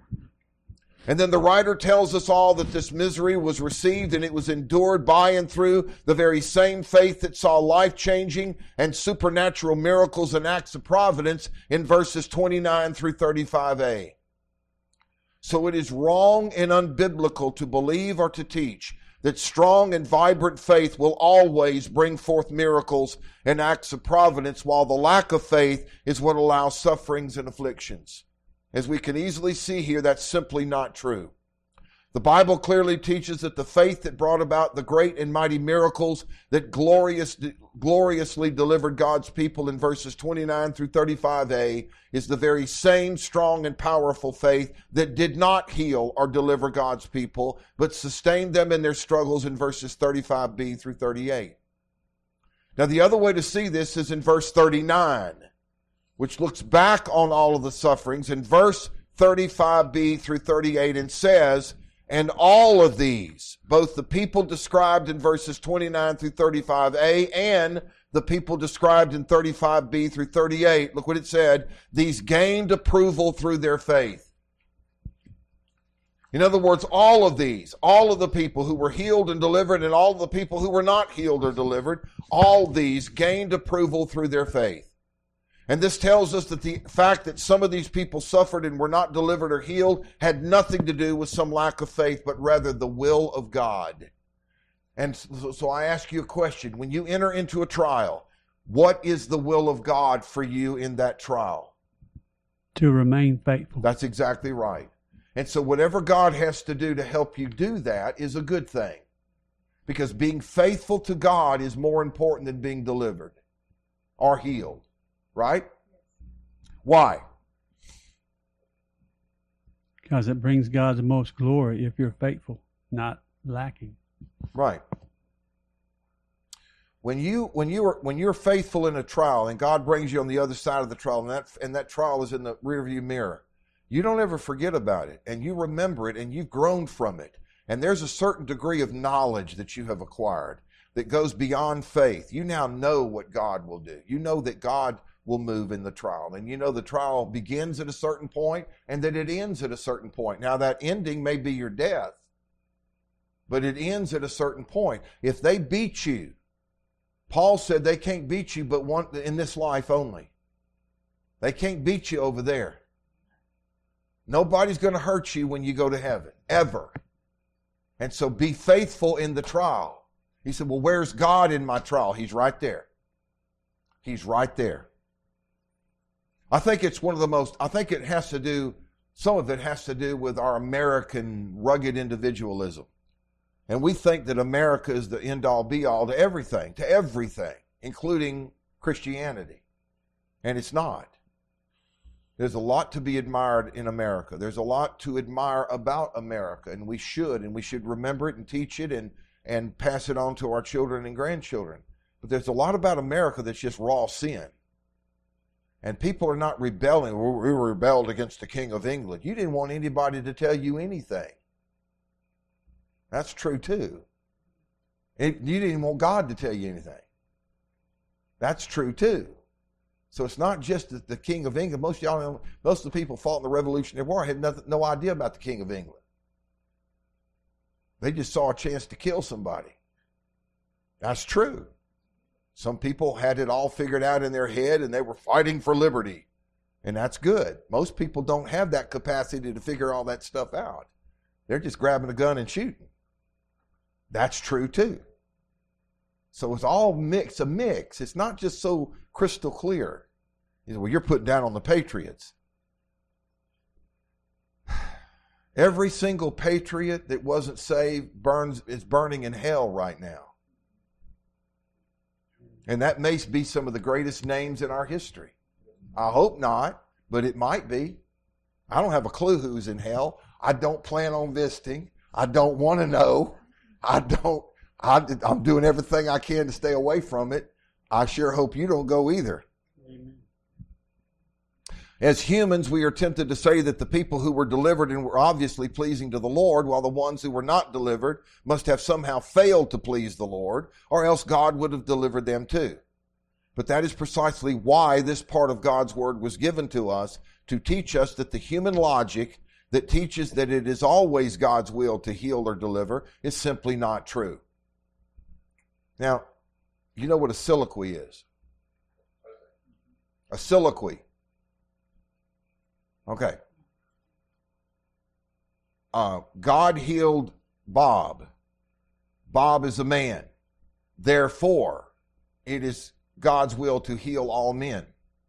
And then the writer tells us all that this misery was received and it was endured by and through the very same faith that saw life-changing and supernatural miracles and acts of providence in verses 29 through 35a. So it is wrong and unbiblical to believe or to teach that strong and vibrant faith will always bring forth miracles and acts of providence, while the lack of faith is what allows sufferings and afflictions. As we can easily see here, that's simply not true. The Bible clearly teaches that the faith that brought about the great and mighty miracles that gloriously delivered God's people in verses 29 through 35a is the very same strong and powerful faith that did not heal or deliver God's people, but sustained them in their struggles in verses 35b through 38. Now, the other way to see this is in verse 39. Which looks back on all of the sufferings in verse 35b through 38 and says, and all of these, both the people described in verses 29 through 35a and the people described in 35b through 38, look what it said, these gained approval through their faith. In other words, all of these, all of the people who were healed and delivered and all of the people who were not healed or delivered, all these gained approval through their faith. And this tells us that the fact that some of these people suffered and were not delivered or healed had nothing to do with some lack of faith, but rather the will of God. And so I ask you a question. When you enter into a trial, What is the will of God for you in that trial? To remain faithful. That's exactly right. And so whatever God has to do to help you do that is a good thing. Because being faithful to God is more important than being delivered or healed. Right? Why? Because it brings God the most glory if you're faithful, not lacking. Right. When you're faithful in a trial and God brings you on the other side of the trial and that trial is in the rearview mirror, you don't ever forget about it and you remember it and you've grown from it. And there's a certain degree of knowledge that you have acquired that goes beyond faith. You now know what God will do. You know that God will move in the trial. And you know the trial begins at a certain point and that it ends at a certain point. Now that ending may be your death, but it ends at a certain point. If they beat you, Paul said they can't beat you but one in this life only. They can't beat you over there. Nobody's going to hurt you when you go to heaven, ever. And so be faithful in the trial. He said, well, where's God in my trial? He's right there. He's right there. I think it's one of the most, I think it has to do, some of it has to do with our American rugged individualism. And we think that America is the end-all be-all to everything, including Christianity. And it's not. There's a lot to be admired in America. There's a lot to admire about America, and we should remember it and teach it and pass it on to our children and grandchildren. But there's a lot about America that's just raw sin. And people are not rebelling. We rebelled against the King of England. You didn't want anybody to tell you anything. That's true too. You didn't want God to tell you anything. That's true too. So it's not just that the King of England. Most of the people fought in the Revolutionary War had no idea about the King of England. They just saw a chance to kill somebody. That's true. Some people had it all figured out in their head and they were fighting for liberty. And that's good. Most people don't have that capacity to figure all that stuff out. They're just grabbing a gun and shooting. That's true too. So it's all a mix. It's not just so crystal clear. You know, well, you're putting down on the patriots. Every single patriot that wasn't saved is burning in hell right now. And that may be some of the greatest names in our history. I hope not, but it might be. I don't have a clue who's in hell. I don't plan on visiting. I don't want to know. I'm doing everything I can to stay away from it. I sure hope you don't go either. Amen. As humans, we are tempted to say that the people who were delivered and were obviously pleasing to the Lord, while the ones who were not delivered must have somehow failed to please the Lord, or else God would have delivered them too. But that is precisely why this part of God's Word was given to us, to teach us that the human logic that teaches that it is always God's will to heal or deliver is simply not true. Now, you know what a soliloquy is? A soliloquy. Okay. God healed Bob. Bob is a man. Therefore, it is God's will to heal all men.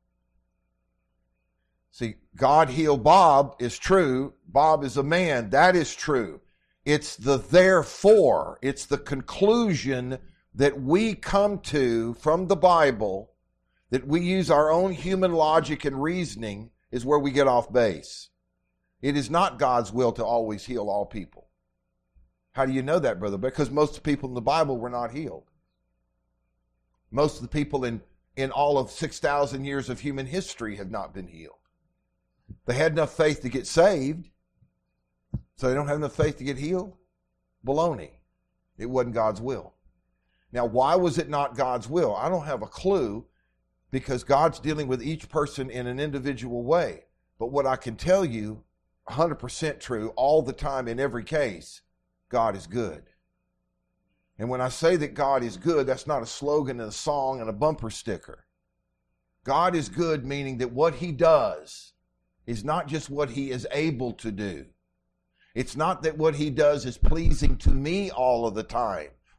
See, God healed Bob is true. Bob is a man. That is true. It's the therefore. It's the conclusion that we come to from the Bible, that we use our own human logic and reasoning, is where we get off base. It is not God's will to always heal all people. How do you know that, brother? Because most of the people in the Bible were not healed. Most of the people in all of 6,000 years of human history have not been healed. They had enough faith to get saved, so they don't have enough faith to get healed? Baloney. It wasn't God's will. Now, why was it not God's will? I don't have a clue, because God's dealing with each person in an individual way. But what I can tell you, 100% true, all the time in every case, God is good. And when I say that God is good, that's not a slogan and a song and a bumper sticker. God is good, meaning that what He does is not just what He is able to do. It's not that what He does is pleasing to me all of the time,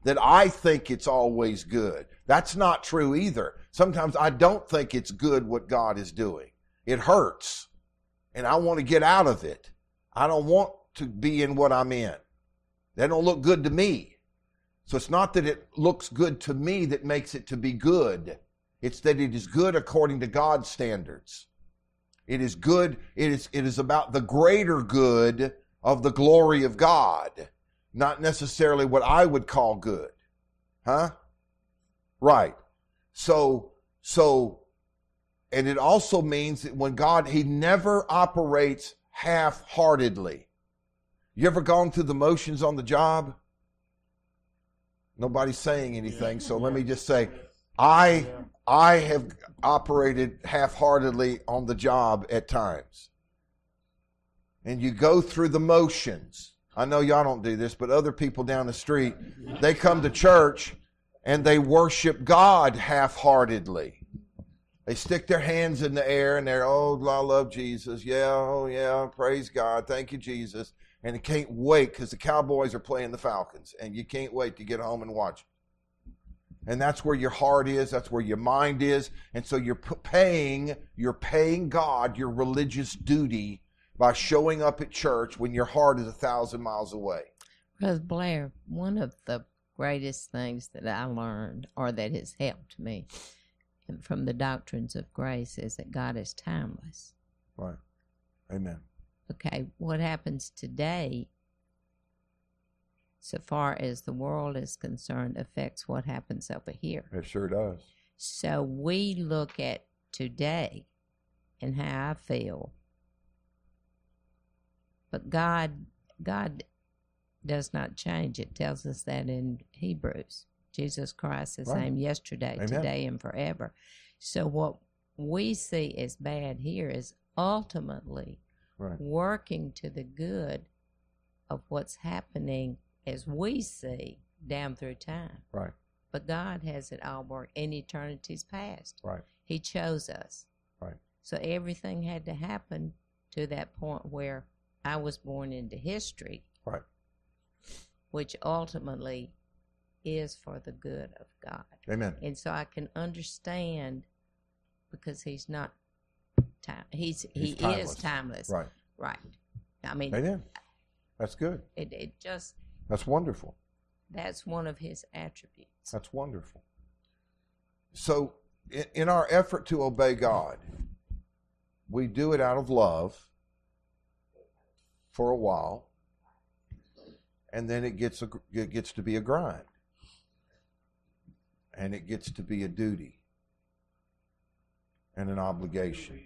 that I think it's always good. That's not true either. Sometimes I don't think it's good what God is doing. It hurts, and I want to get out of it. I don't want to be in what I'm in. That don't look good to me. So it's not that it looks good to me that makes it to be good. It's that it is good according to God's standards. It is good. It is about the greater good of the glory of God, not necessarily what I would call good. Huh? Right. So, and it also means that when God, He never operates half-heartedly. You ever gone through the motions on the job? Nobody's saying anything, so let me just say, I have operated half-heartedly on the job at times. And you go through the motions. I know y'all don't do this, but other people down the street, they come to church and they worship God half-heartedly. They stick their hands in the air and they're, oh, I love Jesus. Yeah, oh yeah, praise God. Thank you, Jesus. And they can't wait because the Cowboys are playing the Falcons and you can't wait to get home and watch. And that's where your heart is. That's where your mind is. And so you're paying God your religious duty by showing up at church when your heart is 1,000 miles away. Brother Blair, one of the greatest things that I learned, or that has helped me from the doctrines of grace, is that God is timeless. Right. Amen. Okay, what happens today, so far as the world is concerned, affects what happens over here. It sure does. So we look at today and how I feel. But God does not change. It tells us that in Hebrews. Jesus Christ is the same yesterday, Amen. Today, and forever. So what we see as bad here is ultimately working to the good of what's happening as we see down through time. Right. But God has it all worked in eternity's past. Right. He chose us. Right. So everything had to happen to that point where I was born into history. Right. Which ultimately is for the good of God. Amen. And so I can understand, because He's not time. He timeless. is timeless. Right. Right. I mean, Amen. That's good. It just, That's wonderful. that's one of His attributes. That's wonderful. So in our effort to obey God, we do it out of love for a while, and then it gets to be a grind, and it gets to be a duty and an obligation.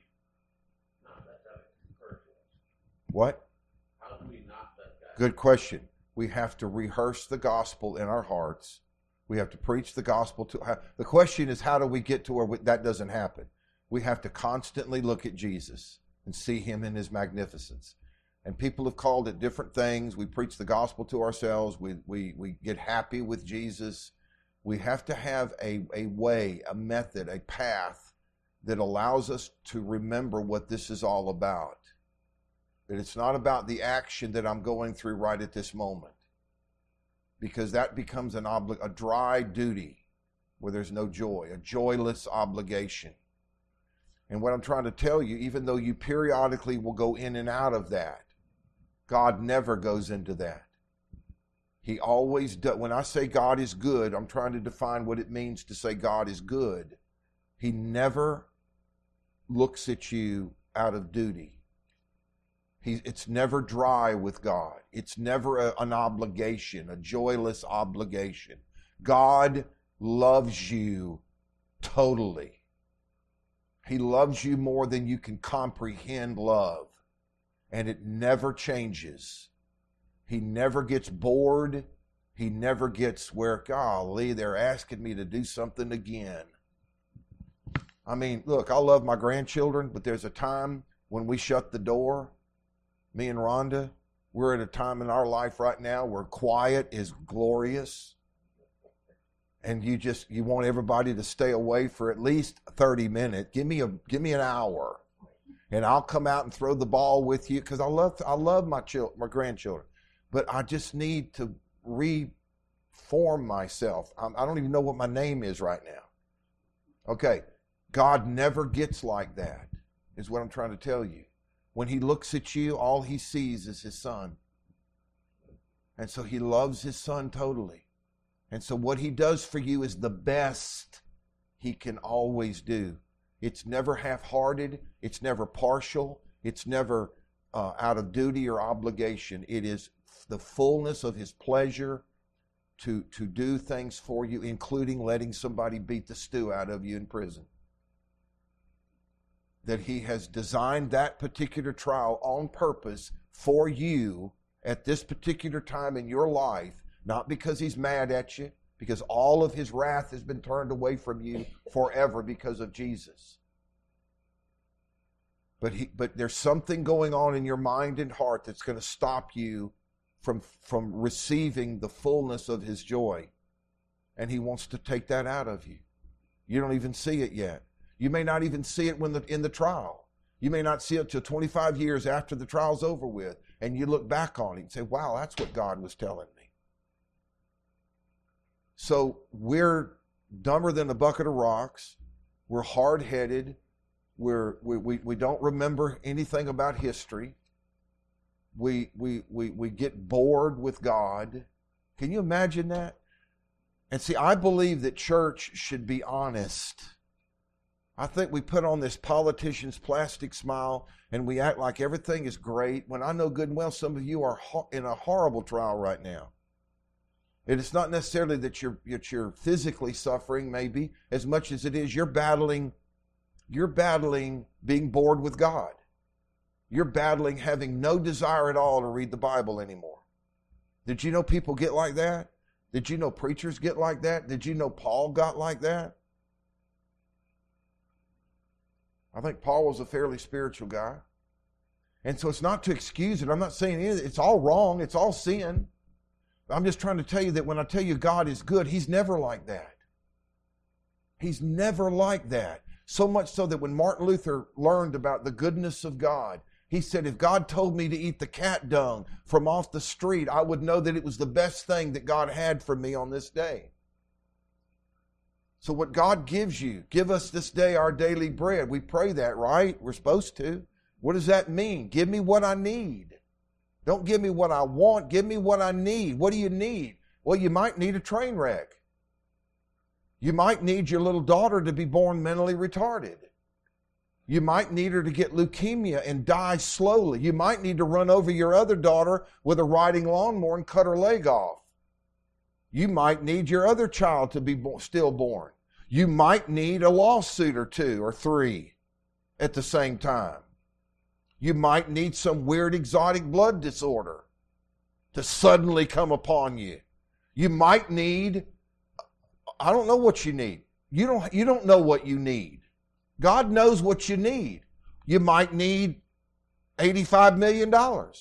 What? Good question. We have to rehearse the gospel in our hearts. We have to preach the gospel to. The question is, how do we get to where that doesn't happen? We have to constantly look at Jesus and see Him in His magnificence. And people have called it different things. We preach the gospel to ourselves. We get happy with Jesus. We have to have a way, a method, a path that allows us to remember what this is all about. That it's not about the action that I'm going through right at this moment. Because that becomes a dry duty where there's no joy, a joyless obligation. And what I'm trying to tell you, even though you periodically will go in and out of that, God never goes into that. He always does. When I say God is good, I'm trying to define what it means to say God is good. He never looks at you out of duty. It's never dry with God. It's never an obligation, a joyless obligation. God loves you totally. He loves you more than you can comprehend love. And it never changes. He never gets bored. He never gets where, golly, they're asking me to do something again. I mean, look, I love my grandchildren, but there's a time when we shut the door. Me and Rhonda, we're at a time in our life right now where quiet is glorious. And you want everybody to stay away for at least 30 minutes. Give me an hour. And I'll come out and throw the ball with you because I love my grandchildren. But I just need to form myself. I don't even know what my name is right now. Okay, God never gets like that, is what I'm trying to tell you. When he looks at you, all he sees is his son. And so he loves his son totally. And so what he does for you is the best he can always do. It's never half-hearted. It's never partial. It's never out of duty or obligation. It is the fullness of his pleasure to do things for you, including letting somebody beat the stew out of you in prison. That he has designed that particular trial on purpose for you at this particular time in your life, not because he's mad at you, because all of his wrath has been turned away from you forever because of Jesus. But there's something going on in your mind and heart that's going to stop you from receiving the fullness of his joy. And he wants to take that out of you. You don't even see it yet. You may not even see it in the trial. You may not see it till 25 years after the trial's over with, and you look back on it and say, wow, that's what God was telling me. So we're dumber than a bucket of rocks. We're hard-headed. We don't remember anything about history. We get bored with God. Can you imagine that? And see, I believe that church should be honest. I think we put on this politician's plastic smile and we act like everything is great, when I know good and well some of you are in a horrible trial right now. And it's not necessarily that you're physically suffering, maybe, as much as it is you're battling being bored with God. You're battling having no desire at all to read the Bible anymore. Did you know people get like that? Did you know preachers get like that? Did you know Paul got like that? I think Paul was a fairly spiritual guy. And so it's not to excuse it. I'm not saying it's all wrong. It's all sin. I'm just trying to tell you that when I tell you God is good, he's never like that. He's never like that. So much so that when Martin Luther learned about the goodness of God, he said, if God told me to eat the cat dung from off the street, I would know that it was the best thing that God had for me on this day. So what God gives you, give us this day our daily bread. We pray that, right? We're supposed to. What does that mean? Give me what I need. Don't give me what I want. Give me what I need. What do you need? Well, you might need a train wreck. You might need your little daughter to be born mentally retarded. You might need her to get leukemia and die slowly. You might need to run over your other daughter with a riding lawnmower and cut her leg off. You might need your other child to be stillborn. You might need a lawsuit or 2 or 3 at the same time. You might need some weird exotic blood disorder to suddenly come upon you. You might need, I don't know what you need. You don't know what you need. God knows what you need. You might need $85 million.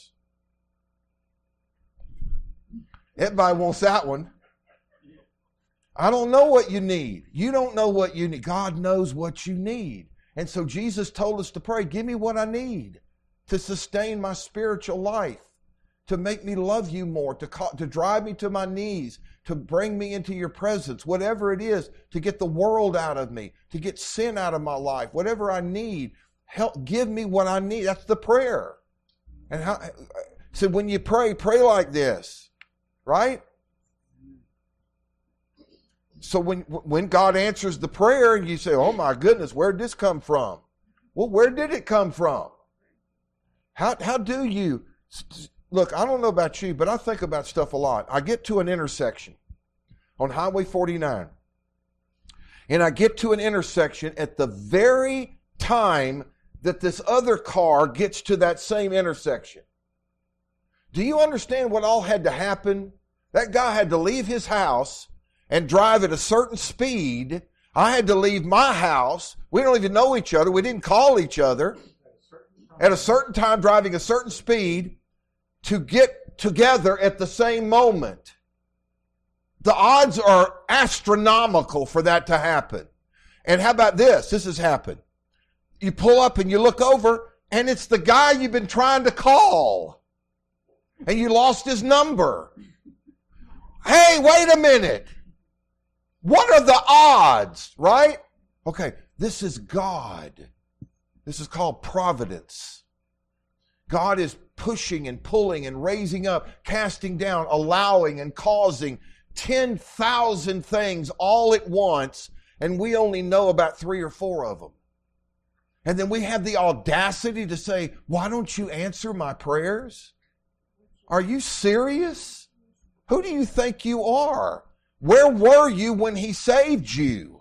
Everybody wants that one. I don't know what you need. You don't know what you need. God knows what you need. And so Jesus told us to pray, give me what I need to sustain my spiritual life, to make me love you more, to drive me to my knees, to bring me into your presence, whatever it is, to get the world out of me, to get sin out of my life, whatever I need, help give me what I need. That's the prayer. And so when you pray like this, right? So when God answers the prayer and you say, oh my goodness, where did this come from? Well, where did it come from? How do you, look, I don't know about you, but I think about stuff a lot. I get to an intersection on Highway 49. And I get to an intersection at the very time that this other car gets to that same intersection. Do you understand what all had to happen? That guy had to leave his house and drive at a certain speed. I had to leave my house. We don't even know each other. We didn't call each other. At a certain time, driving a certain speed to get together at the same moment. The odds are astronomical for that to happen. And how about this? This has happened. You pull up and you look over, and it's the guy you've been trying to call. And you lost his number. Hey, wait a minute. What are the odds, right? Okay, this is God. This is called providence. God is pushing and pulling and raising up, casting down, allowing and causing 10,000 things all at once, and we only know about 3 or 4 of them. And then we have the audacity to say, why don't you answer my prayers? Are you serious? Who do you think you are? Where were you when he saved you?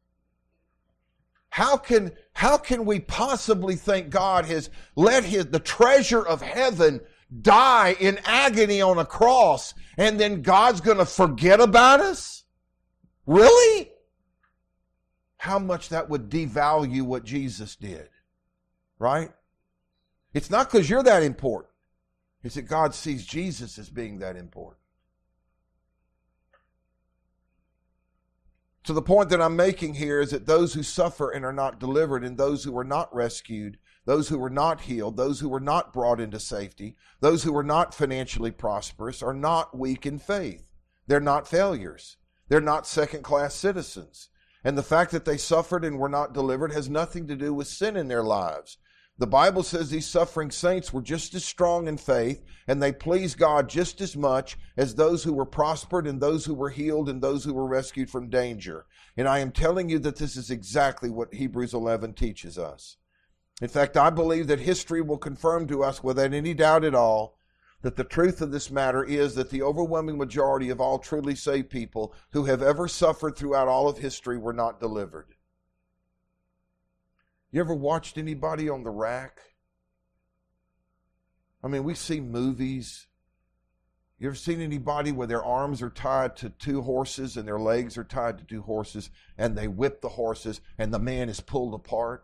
How can we possibly think God has let the treasure of heaven die in agony on a cross and then God's going to forget about us? Really? How much that would devalue what Jesus did, right? It's not because you're that important. It's that God sees Jesus as being that important. So the point that I'm making here is that those who suffer and are not delivered, and those who are not rescued, those who were not healed, those who were not brought into safety, those who were not financially prosperous are not weak in faith. They're not failures. They're not second-class citizens. And the fact that they suffered and were not delivered has nothing to do with sin in their lives. The Bible says these suffering saints were just as strong in faith, and they pleased God just as much as those who were prospered and those who were healed and those who were rescued from danger. And I am telling you that this is exactly what Hebrews 11 teaches us. In fact, I believe that history will confirm to us without any doubt at all that the truth of this matter is that the overwhelming majority of all truly saved people who have ever suffered throughout all of history were not delivered. You ever watched anybody on the rack? I mean, we see movies. You ever seen anybody where their arms are tied to 2 horses and their legs are tied to 2 horses and they whip the horses and the man is pulled apart?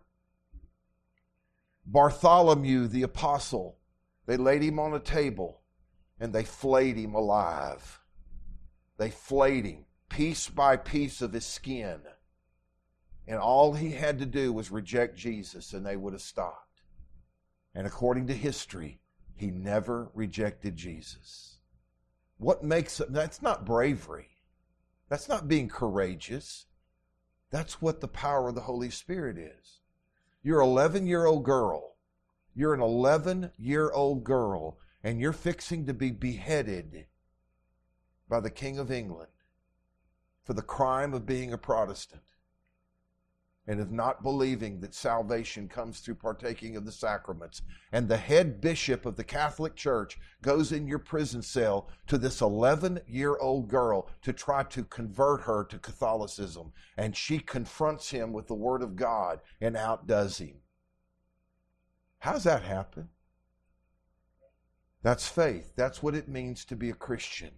Bartholomew the apostle, they laid him on a table and they flayed him alive. They flayed him piece by piece of his skin. And all he had to do was reject Jesus and they would have stopped. And according to history, he never rejected Jesus. What makes it? That's not bravery. That's not being courageous. That's what the power of the Holy Spirit is. You're an 11-year-old girl. You're an 11-year-old girl, and you're fixing to be beheaded by the King of England for the crime of being a Protestant and of not believing that salvation comes through partaking of the sacraments. And the head bishop of the Catholic Church goes in your prison cell to this 11-year-old girl to try to convert her to Catholicism. And she confronts him with the Word of God and outdoes him. How's that happen? That's faith. That's what it means to be a Christian.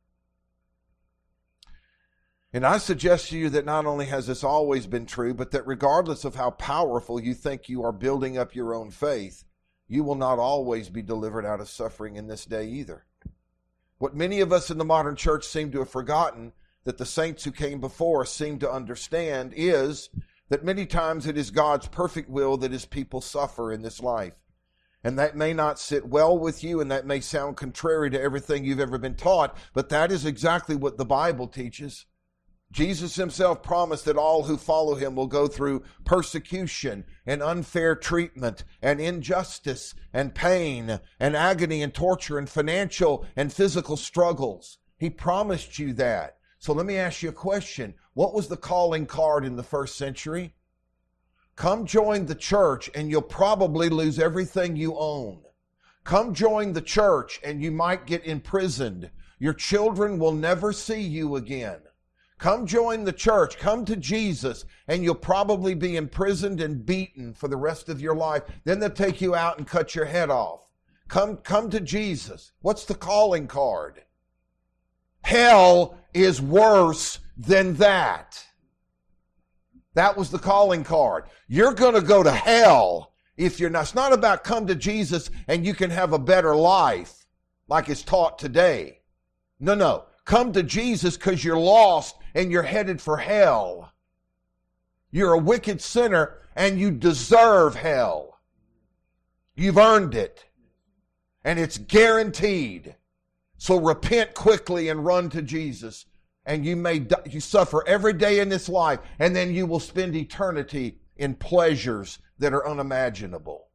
And I suggest to you that not only has this always been true, but that regardless of how powerful you think you are building up your own faith, you will not always be delivered out of suffering in this day either. What many of us in the modern church seem to have forgotten, that the saints who came before us seem to understand, is that many times it is God's perfect will that his people suffer in this life. And that may not sit well with you, and that may sound contrary to everything you've ever been taught, but that is exactly what the Bible teaches. Jesus himself promised that all who follow him will go through persecution and unfair treatment and injustice and pain and agony and torture and financial and physical struggles. He promised you that. So let me ask you a question. What was the calling card in the first century? Come join the church and you'll probably lose everything you own. Come join the church and you might get imprisoned. Your children will never see you again. Come join the church. Come to Jesus, and you'll probably be imprisoned and beaten for the rest of your life. Then they'll take you out and cut your head off. Come to Jesus. What's the calling card? Hell is worse than that. That was the calling card. You're going to go to hell if you're not. It's not about come to Jesus and you can have a better life like it's taught today. No. Come to Jesus because you're lost and you're headed for hell. You're a wicked sinner and you deserve hell. You've earned it. And it's guaranteed. So repent quickly and run to Jesus. And you suffer every day in this life, and then you will spend eternity in pleasures that are unimaginable.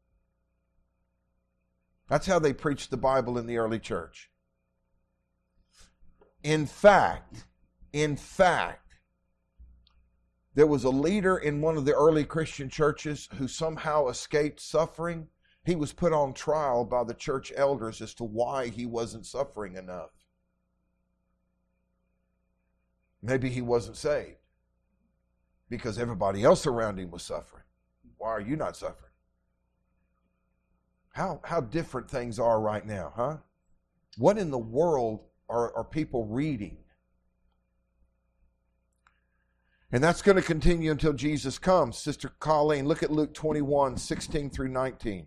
That's how they preached the Bible in the early church. In fact, there was a leader in one of the early Christian churches who somehow escaped suffering. He was put on trial by the church elders as to why he wasn't suffering enough. Maybe he wasn't saved because everybody else around him was suffering. Why are you not suffering? How different things are right now, huh? What in the world are people reading? And that's going to continue until Jesus comes. Sister Colleen, look at Luke 21, 16 through 19.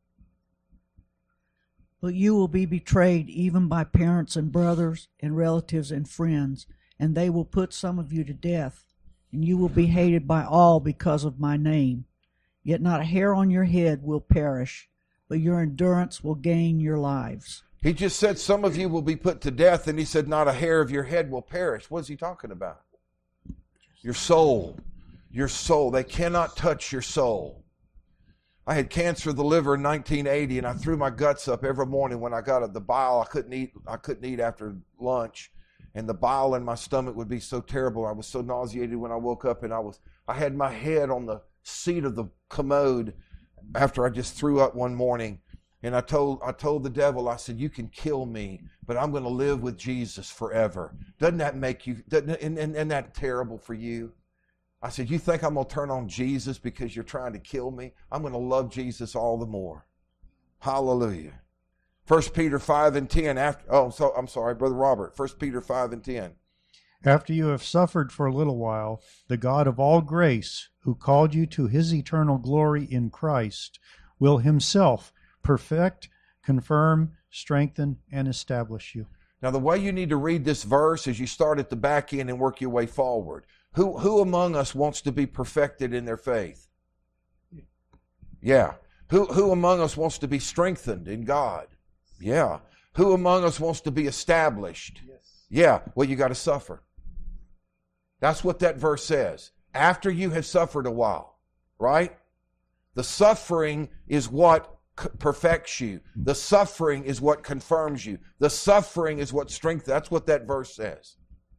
But you will be betrayed even by parents and brothers and relatives and friends, and they will put some of you to death, and you will be hated by all because of my name. Yet not a hair on your head will perish, but your endurance will gain your lives. He just said some of you will be put to death, and he said not a hair of your head will perish. What is he talking about? Your soul. Your soul. They cannot touch your soul. I had cancer of the liver in 1980, and I threw my guts up every morning when I got the bile. I couldn't eat after lunch, and the bile in my stomach would be so terrible. I was so nauseated when I woke up, and I had my head on the seat of the commode after I just threw up one morning. And I told the devil, I said, you can kill me, but I'm going to live with Jesus forever. Doesn't that make you, isn't that terrible for you? I said, you think I'm going to turn on Jesus because you're trying to kill me? I'm going to love Jesus all the more. Hallelujah. 1 Peter 5 and 10. I'm sorry, Brother Robert. 1 Peter 5 and 10. After you have suffered for a little while, the God of all grace, who called you to his eternal glory in Christ, will himself perfect, confirm, strengthen, and establish you. Now, the way you need to read this verse is you start at the back end and work your way forward. Who among us wants to be perfected in their faith? Yeah. Who among us wants to be strengthened in God? Yeah. Who among us wants to be established? Yes. Yeah. Well, you got to suffer. That's what that verse says. After you have suffered a while, right? The suffering is what perfects you. The suffering is what confirms you. The suffering is what strengthens. That's what that verse says.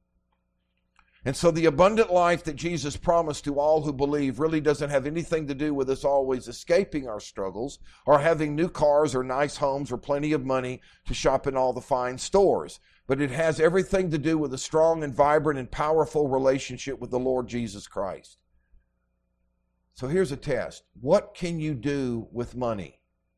And so the abundant life that Jesus promised to all who believe really doesn't have anything to do with us always escaping our struggles or having new cars or nice homes or plenty of money to shop in all the fine stores. But it has everything to do with a strong and vibrant and powerful relationship with the Lord Jesus Christ. So here's a test. What can you do with money?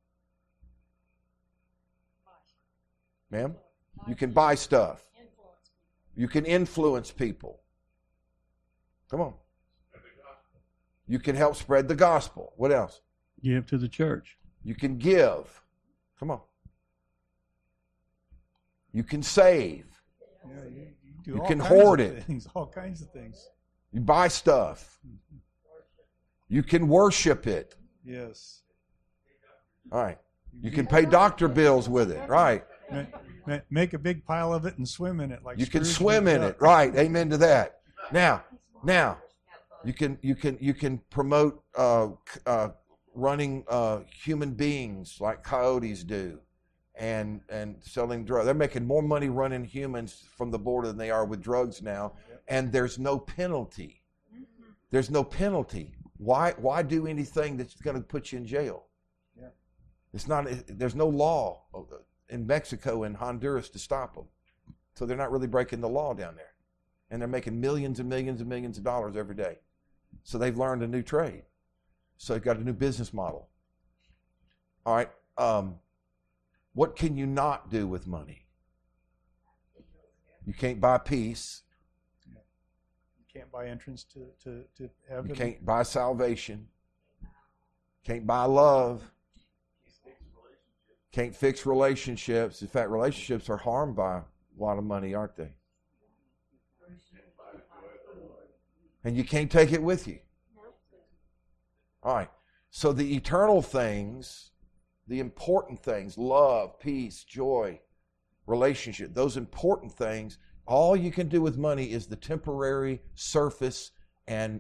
Ma'am? You can buy stuff. You can influence people. Come on. You can help spread the gospel. What else? Give to the church. You can give. Come on. You can save. Yeah, You can hoard it. All kinds of things. You buy stuff. You can worship it. Yes. All right. You can pay doctor bills with it. Right. Make a big pile of it and swim in it like you can Scrooge swim in it. Right. Amen to that. Now, you can promote running human beings like coyotes do, and selling drugs. They're making more money running humans from the border than they are with drugs now, and there's no penalty. There's no penalty. Why do anything that's going to put you in jail? Yeah. It's not. There's no law in Mexico and Honduras to stop them, so they're not really breaking the law down there. And they're making millions and millions and millions of dollars every day. So they've learned a new trade. So they've got a new business model. All right. What can you not do with money? You can't buy peace. You can't buy entrance to heaven. You can't buy salvation. Can't buy love. Can't fix relationships. In fact, relationships are harmed by a lot of money, aren't they? And you can't take it with you. All right. So the eternal things, the important things, love, peace, joy, relationship, those important things. All you can do with money is the temporary surface and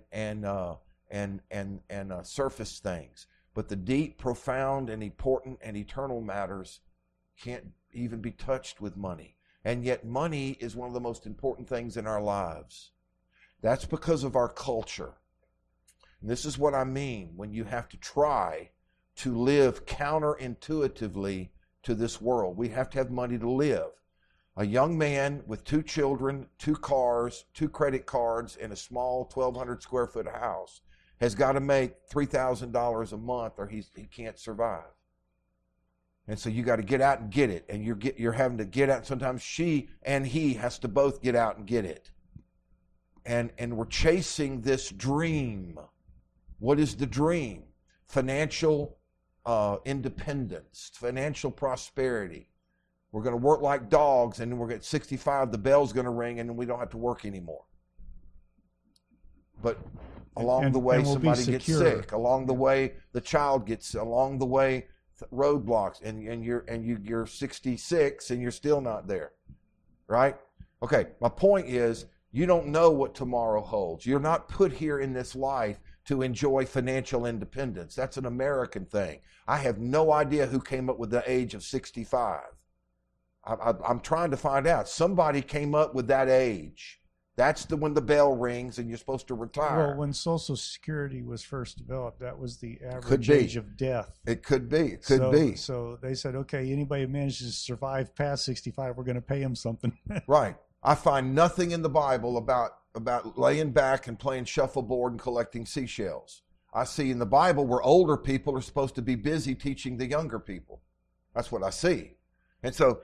surface things. But the deep, profound, and important and eternal matters can't even be touched with money. And yet money is one of the most important things in our lives. That's because of our culture. And this is what I mean when you have to try to live counterintuitively to this world. We have to have money to live. A young man with 2 children, 2 cars, 2 credit cards, and a small 1,200 square foot house has got to make $3,000 a month or he can't survive. And so you got to get out and get it. And you're having to get out. Sometimes she and he has to both get out and get it. And we're chasing this dream. What is the dream? Financial independence, financial prosperity. We're going to work like dogs, and then we're at 65, the bell's going to ring, and then we don't have to work anymore. But along the way, somebody gets sick. Along the way, the child gets. Along the way, roadblocks, and you're 66, and you're still not there, right? Okay. My point is, you don't know what tomorrow holds. You're not put here in this life to enjoy financial independence. That's an American thing. I have no idea who came up with the age of 65. I'm trying to find out. Somebody came up with that age. That's when the bell rings and you're supposed to retire. Well, when Social Security was first developed, that was the average age of death. It could be. It could be. So they said, okay, anybody who manages to survive past 65, we're going to pay him something. Right. I find nothing in the Bible about laying back and playing shuffleboard and collecting seashells. I see in the Bible where older people are supposed to be busy teaching the younger people. That's what I see. And so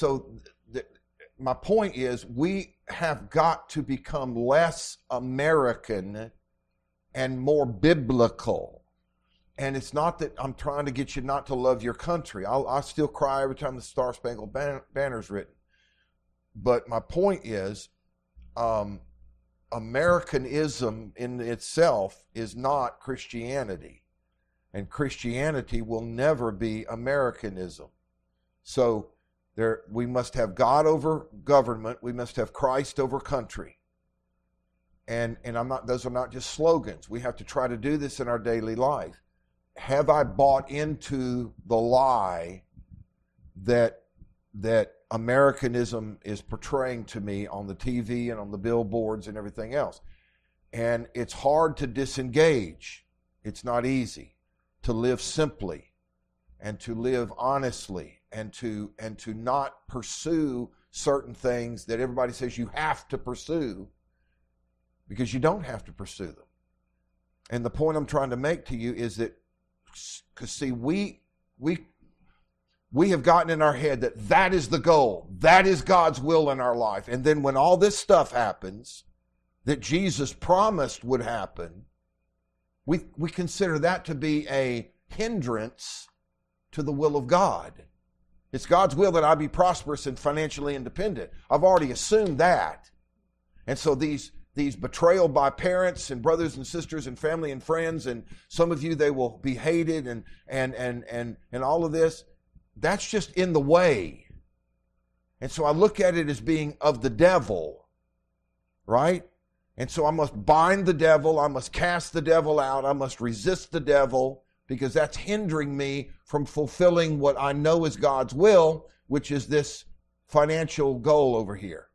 my point is, we have got to become less American and more biblical. And it's not that I'm trying to get you not to love your country. I still cry every time the Star Spangled Banner's written. But my point is, Americanism in itself is not Christianity. And Christianity will never be Americanism. So we must have God over government. We must have Christ over country. And those are not just slogans. We have to try to do this in our daily life. Have I bought into the lie that Americanism is portraying to me on the TV and on the billboards and everything else? And it's hard to disengage. It's not easy to live simply and to live honestly and to not pursue certain things that everybody says you have to pursue, because you don't have to pursue them. And the point I'm trying to make to you is that, because see, we have gotten in our head that is the goal. That is God's will in our life. And then when all this stuff happens that Jesus promised would happen, we consider that to be a hindrance to the will of God. It's God's will that I be prosperous and financially independent. I've already assumed that. And so these betrayal by parents and brothers and sisters and family and friends, and some of you, they will be hated and all of this, that's just in the way. And so I look at it as being of the devil, right? And so I must bind the devil, I must cast the devil out, I must resist the devil, because that's hindering me from fulfilling what I know is God's will, which is this financial goal over here.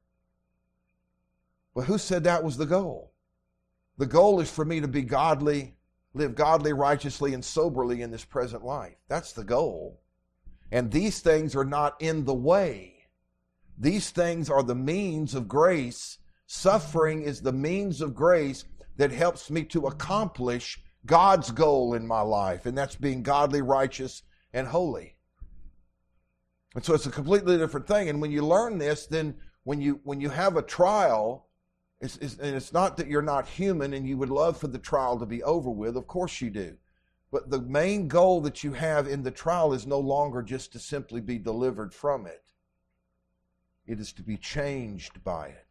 But who said that was the goal? The goal is for me to be godly, live godly, righteously, and soberly in this present life. That's the goal. And these things are not in the way. These things are the means of grace. Suffering is the means of grace that helps me to accomplish God's goal in my life, and that's being godly, righteous, and holy. And so it's a completely different thing. And when you learn this, then when you have a trial, and it's not that you're not human and you would love for the trial to be over with. Of course you do. But the main goal that you have in the trial is no longer just to simply be delivered from it. It is to be changed by it.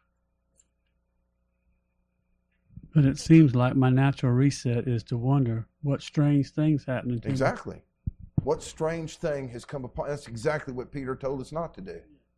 But it seems like my natural reset is to wonder what strange things happening to me. Exactly. What strange thing has come upon? That's exactly what Peter told us not to do.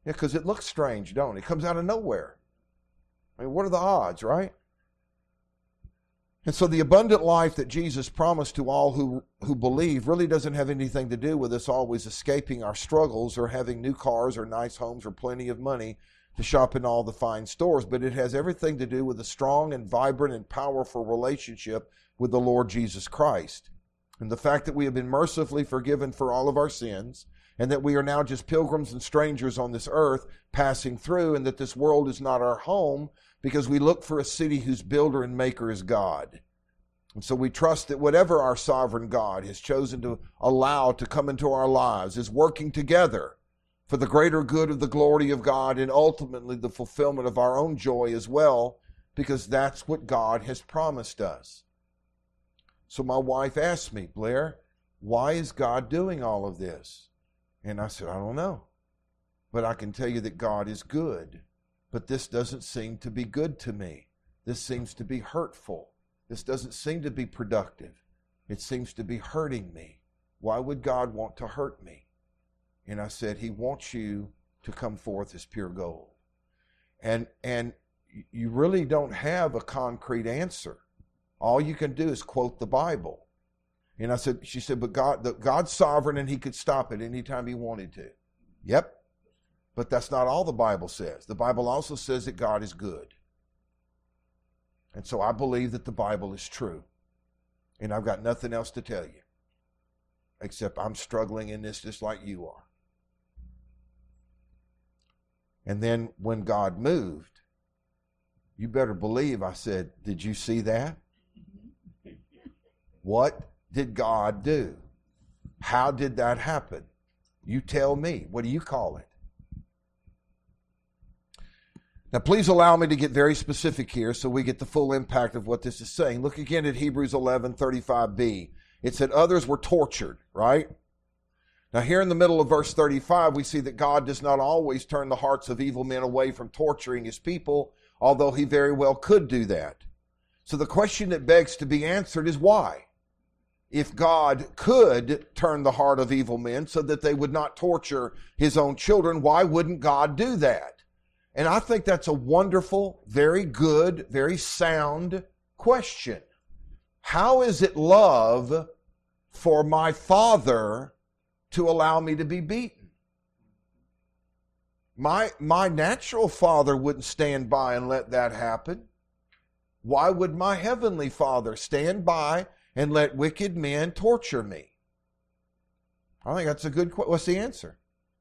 Yeah, because it looks strange, don't it? It comes out of nowhere. I mean, what are the odds, right? And so the abundant life that Jesus promised to all who believe really doesn't have anything to do with us always escaping our struggles or having new cars or nice homes or plenty of money to shop in all the fine stores, but it has everything to do with a strong and vibrant and powerful relationship with the Lord Jesus Christ. And the fact that we have been mercifully forgiven for all of our sins, and that we are now just pilgrims and strangers on this earth passing through, and that this world is not our home because we look for a city whose builder and maker is God. And so we trust that whatever our sovereign God has chosen to allow to come into our lives is working together for the greater good of the glory of God and ultimately the fulfillment of our own joy as well, because that's what God has promised us. So my wife asked me, Blair, why is God doing all of this? And I said, I don't know. But I can tell you that God is good. But this doesn't seem to be good to me. This seems to be hurtful. This doesn't seem to be productive. It seems to be hurting me. Why would God want to hurt me? And I said, He wants you to come forth as pure gold. And you really don't have a concrete answer. All you can do is quote the Bible. And she said, but God's sovereign and He could stop it anytime He wanted to. Yep. But that's not all the Bible says. The Bible also says that God is good. And so I believe that the Bible is true. And I've got nothing else to tell you. Except I'm struggling in this just like you are. And then when God moved, you better believe I said, did you see that? What did God do? How did that happen? You tell me. What do you call it? Now, please allow me to get very specific here so we get the full impact of what this is saying. Look again at Hebrews 11:35b. It said others were tortured, right? Now, here in the middle of verse 35, we see that God does not always turn the hearts of evil men away from torturing His people, although He very well could do that. So the question that begs to be answered is why? If God could turn the heart of evil men so that they would not torture His own children, why wouldn't God do that? And I think that's a wonderful, very good, very sound question. How is it love for my Father to allow me to be beaten? My natural Father wouldn't stand by and let that happen. Why would my Heavenly Father stand by and let wicked men torture me? I think that's a good question. What's the answer?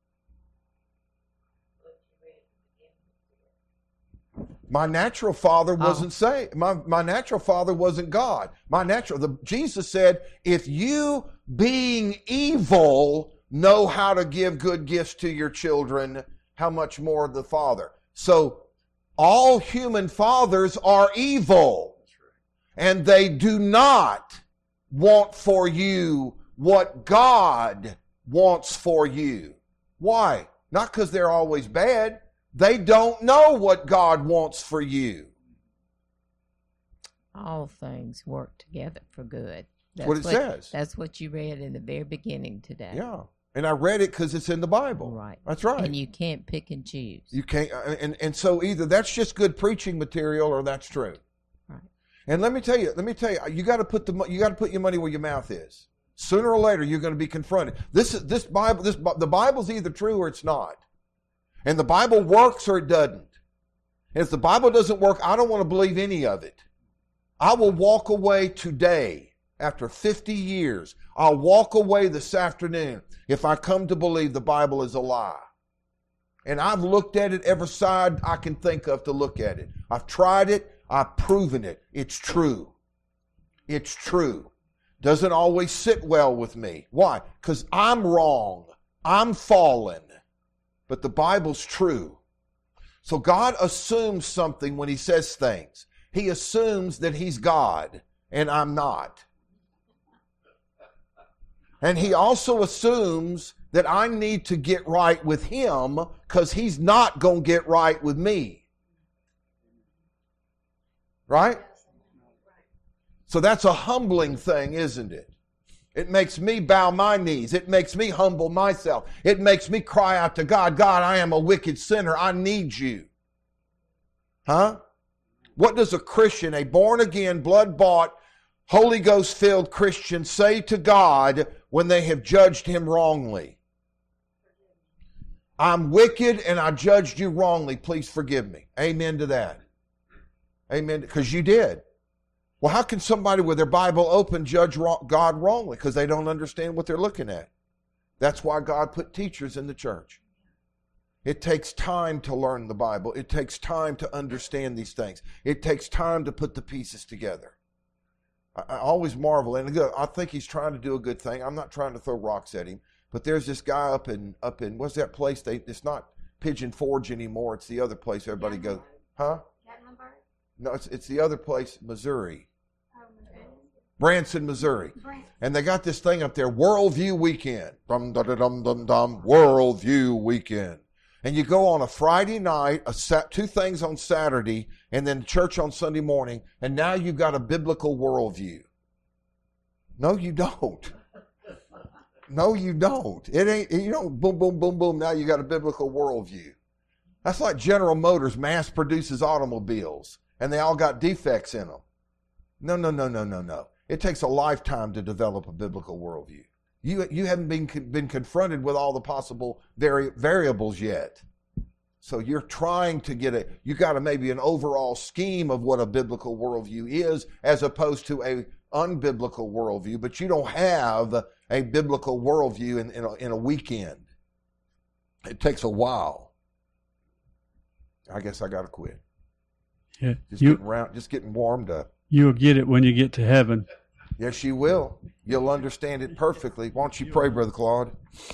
My natural father wasn't saved. My natural father wasn't God. Jesus said, if you being evil know how to give good gifts to your children, how much more the Father? So all human fathers are evil. And they do not want for you what God wants for you. Why? Not because they're always bad. They don't know what God wants for you. All things work together for good. That's what it says. That's what you read in the very beginning today. Yeah. And I read it because it's in the Bible. Right. That's right. And you can't pick and choose. You can't. And so either that's just good preaching material or that's true. Right. And let me tell you, you got to put your money where your mouth is. Sooner or later, you're going to be confronted. The Bible's either true or it's not. And the Bible works or it doesn't. And if the Bible doesn't work, I don't want to believe any of it. I will walk away today, after 50 years. I'll walk away this afternoon if I come to believe the Bible is a lie. And I've looked at it every side I can think of to look at it. I've tried it. I've proven it. It's true. It's true. Doesn't always sit well with me. Why? Because I'm wrong. I'm fallen. But the Bible's true. So God assumes something when He says things. He assumes that He's God, and I'm not. And He also assumes that I need to get right with Him because He's not going to get right with me. Right? So that's a humbling thing, isn't it? It makes me bow my knees. It makes me humble myself. It makes me cry out to God, God, I am a wicked sinner. I need you. Huh? What does a Christian, a born-again, blood-bought, Holy Ghost-filled Christian say to God when they have judged him wrongly? I'm wicked and I judged you wrongly. Please forgive me. Amen to that. Amen. Because you did. Well, how can somebody with their Bible open judge God wrongly? Because they don't understand what they're looking at. That's why God put teachers in the church. It takes time to learn the Bible. It takes time to understand these things. It takes time to put the pieces together. I always marvel, and I think he's trying to do a good thing. I'm not trying to throw rocks at him, but there's this guy up in what's that place? It's not Pigeon Forge anymore. It's the other place everybody goes. Huh? No, it's the other place, Missouri. Branson, Missouri. And they got this thing up there, Worldview Weekend. Worldview Weekend. And you go on a Friday night, two things on Saturday, and then church on Sunday morning, and now you've got a biblical worldview. No, you don't. No, you don't. It ain't, you don't boom, boom, boom, boom, now you got a biblical worldview. That's like General Motors mass produces automobiles, and they all got defects in them. No. It takes a lifetime to develop a biblical worldview. You haven't been confronted with all the possible variables yet. So you're trying to you got to maybe an overall scheme of what a biblical worldview is as opposed to a unbiblical worldview, but you don't have a biblical worldview in a weekend. It takes a while. I guess I got to quit. Yeah, just getting warmed up. You'll get it when you get to heaven. Yes, you will. You'll understand it perfectly. Why don't you pray, Brother Claude?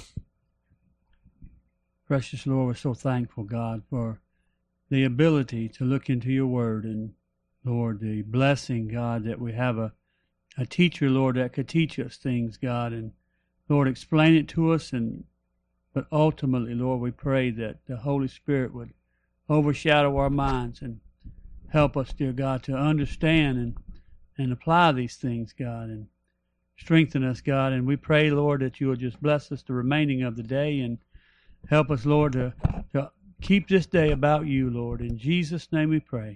Precious Lord, we're so thankful, God, for the ability to look into your word, and, Lord, the blessing, God, that we have a teacher, Lord, that could teach us things, God, and, Lord, explain it to us. But ultimately, Lord, we pray that the Holy Spirit would overshadow our minds and help us, dear God, to understand and apply these things, God, and strengthen us, God. And we pray, Lord, that you will just bless us the remaining of the day and help us, Lord, to keep this day about you, Lord. In Jesus' name we pray.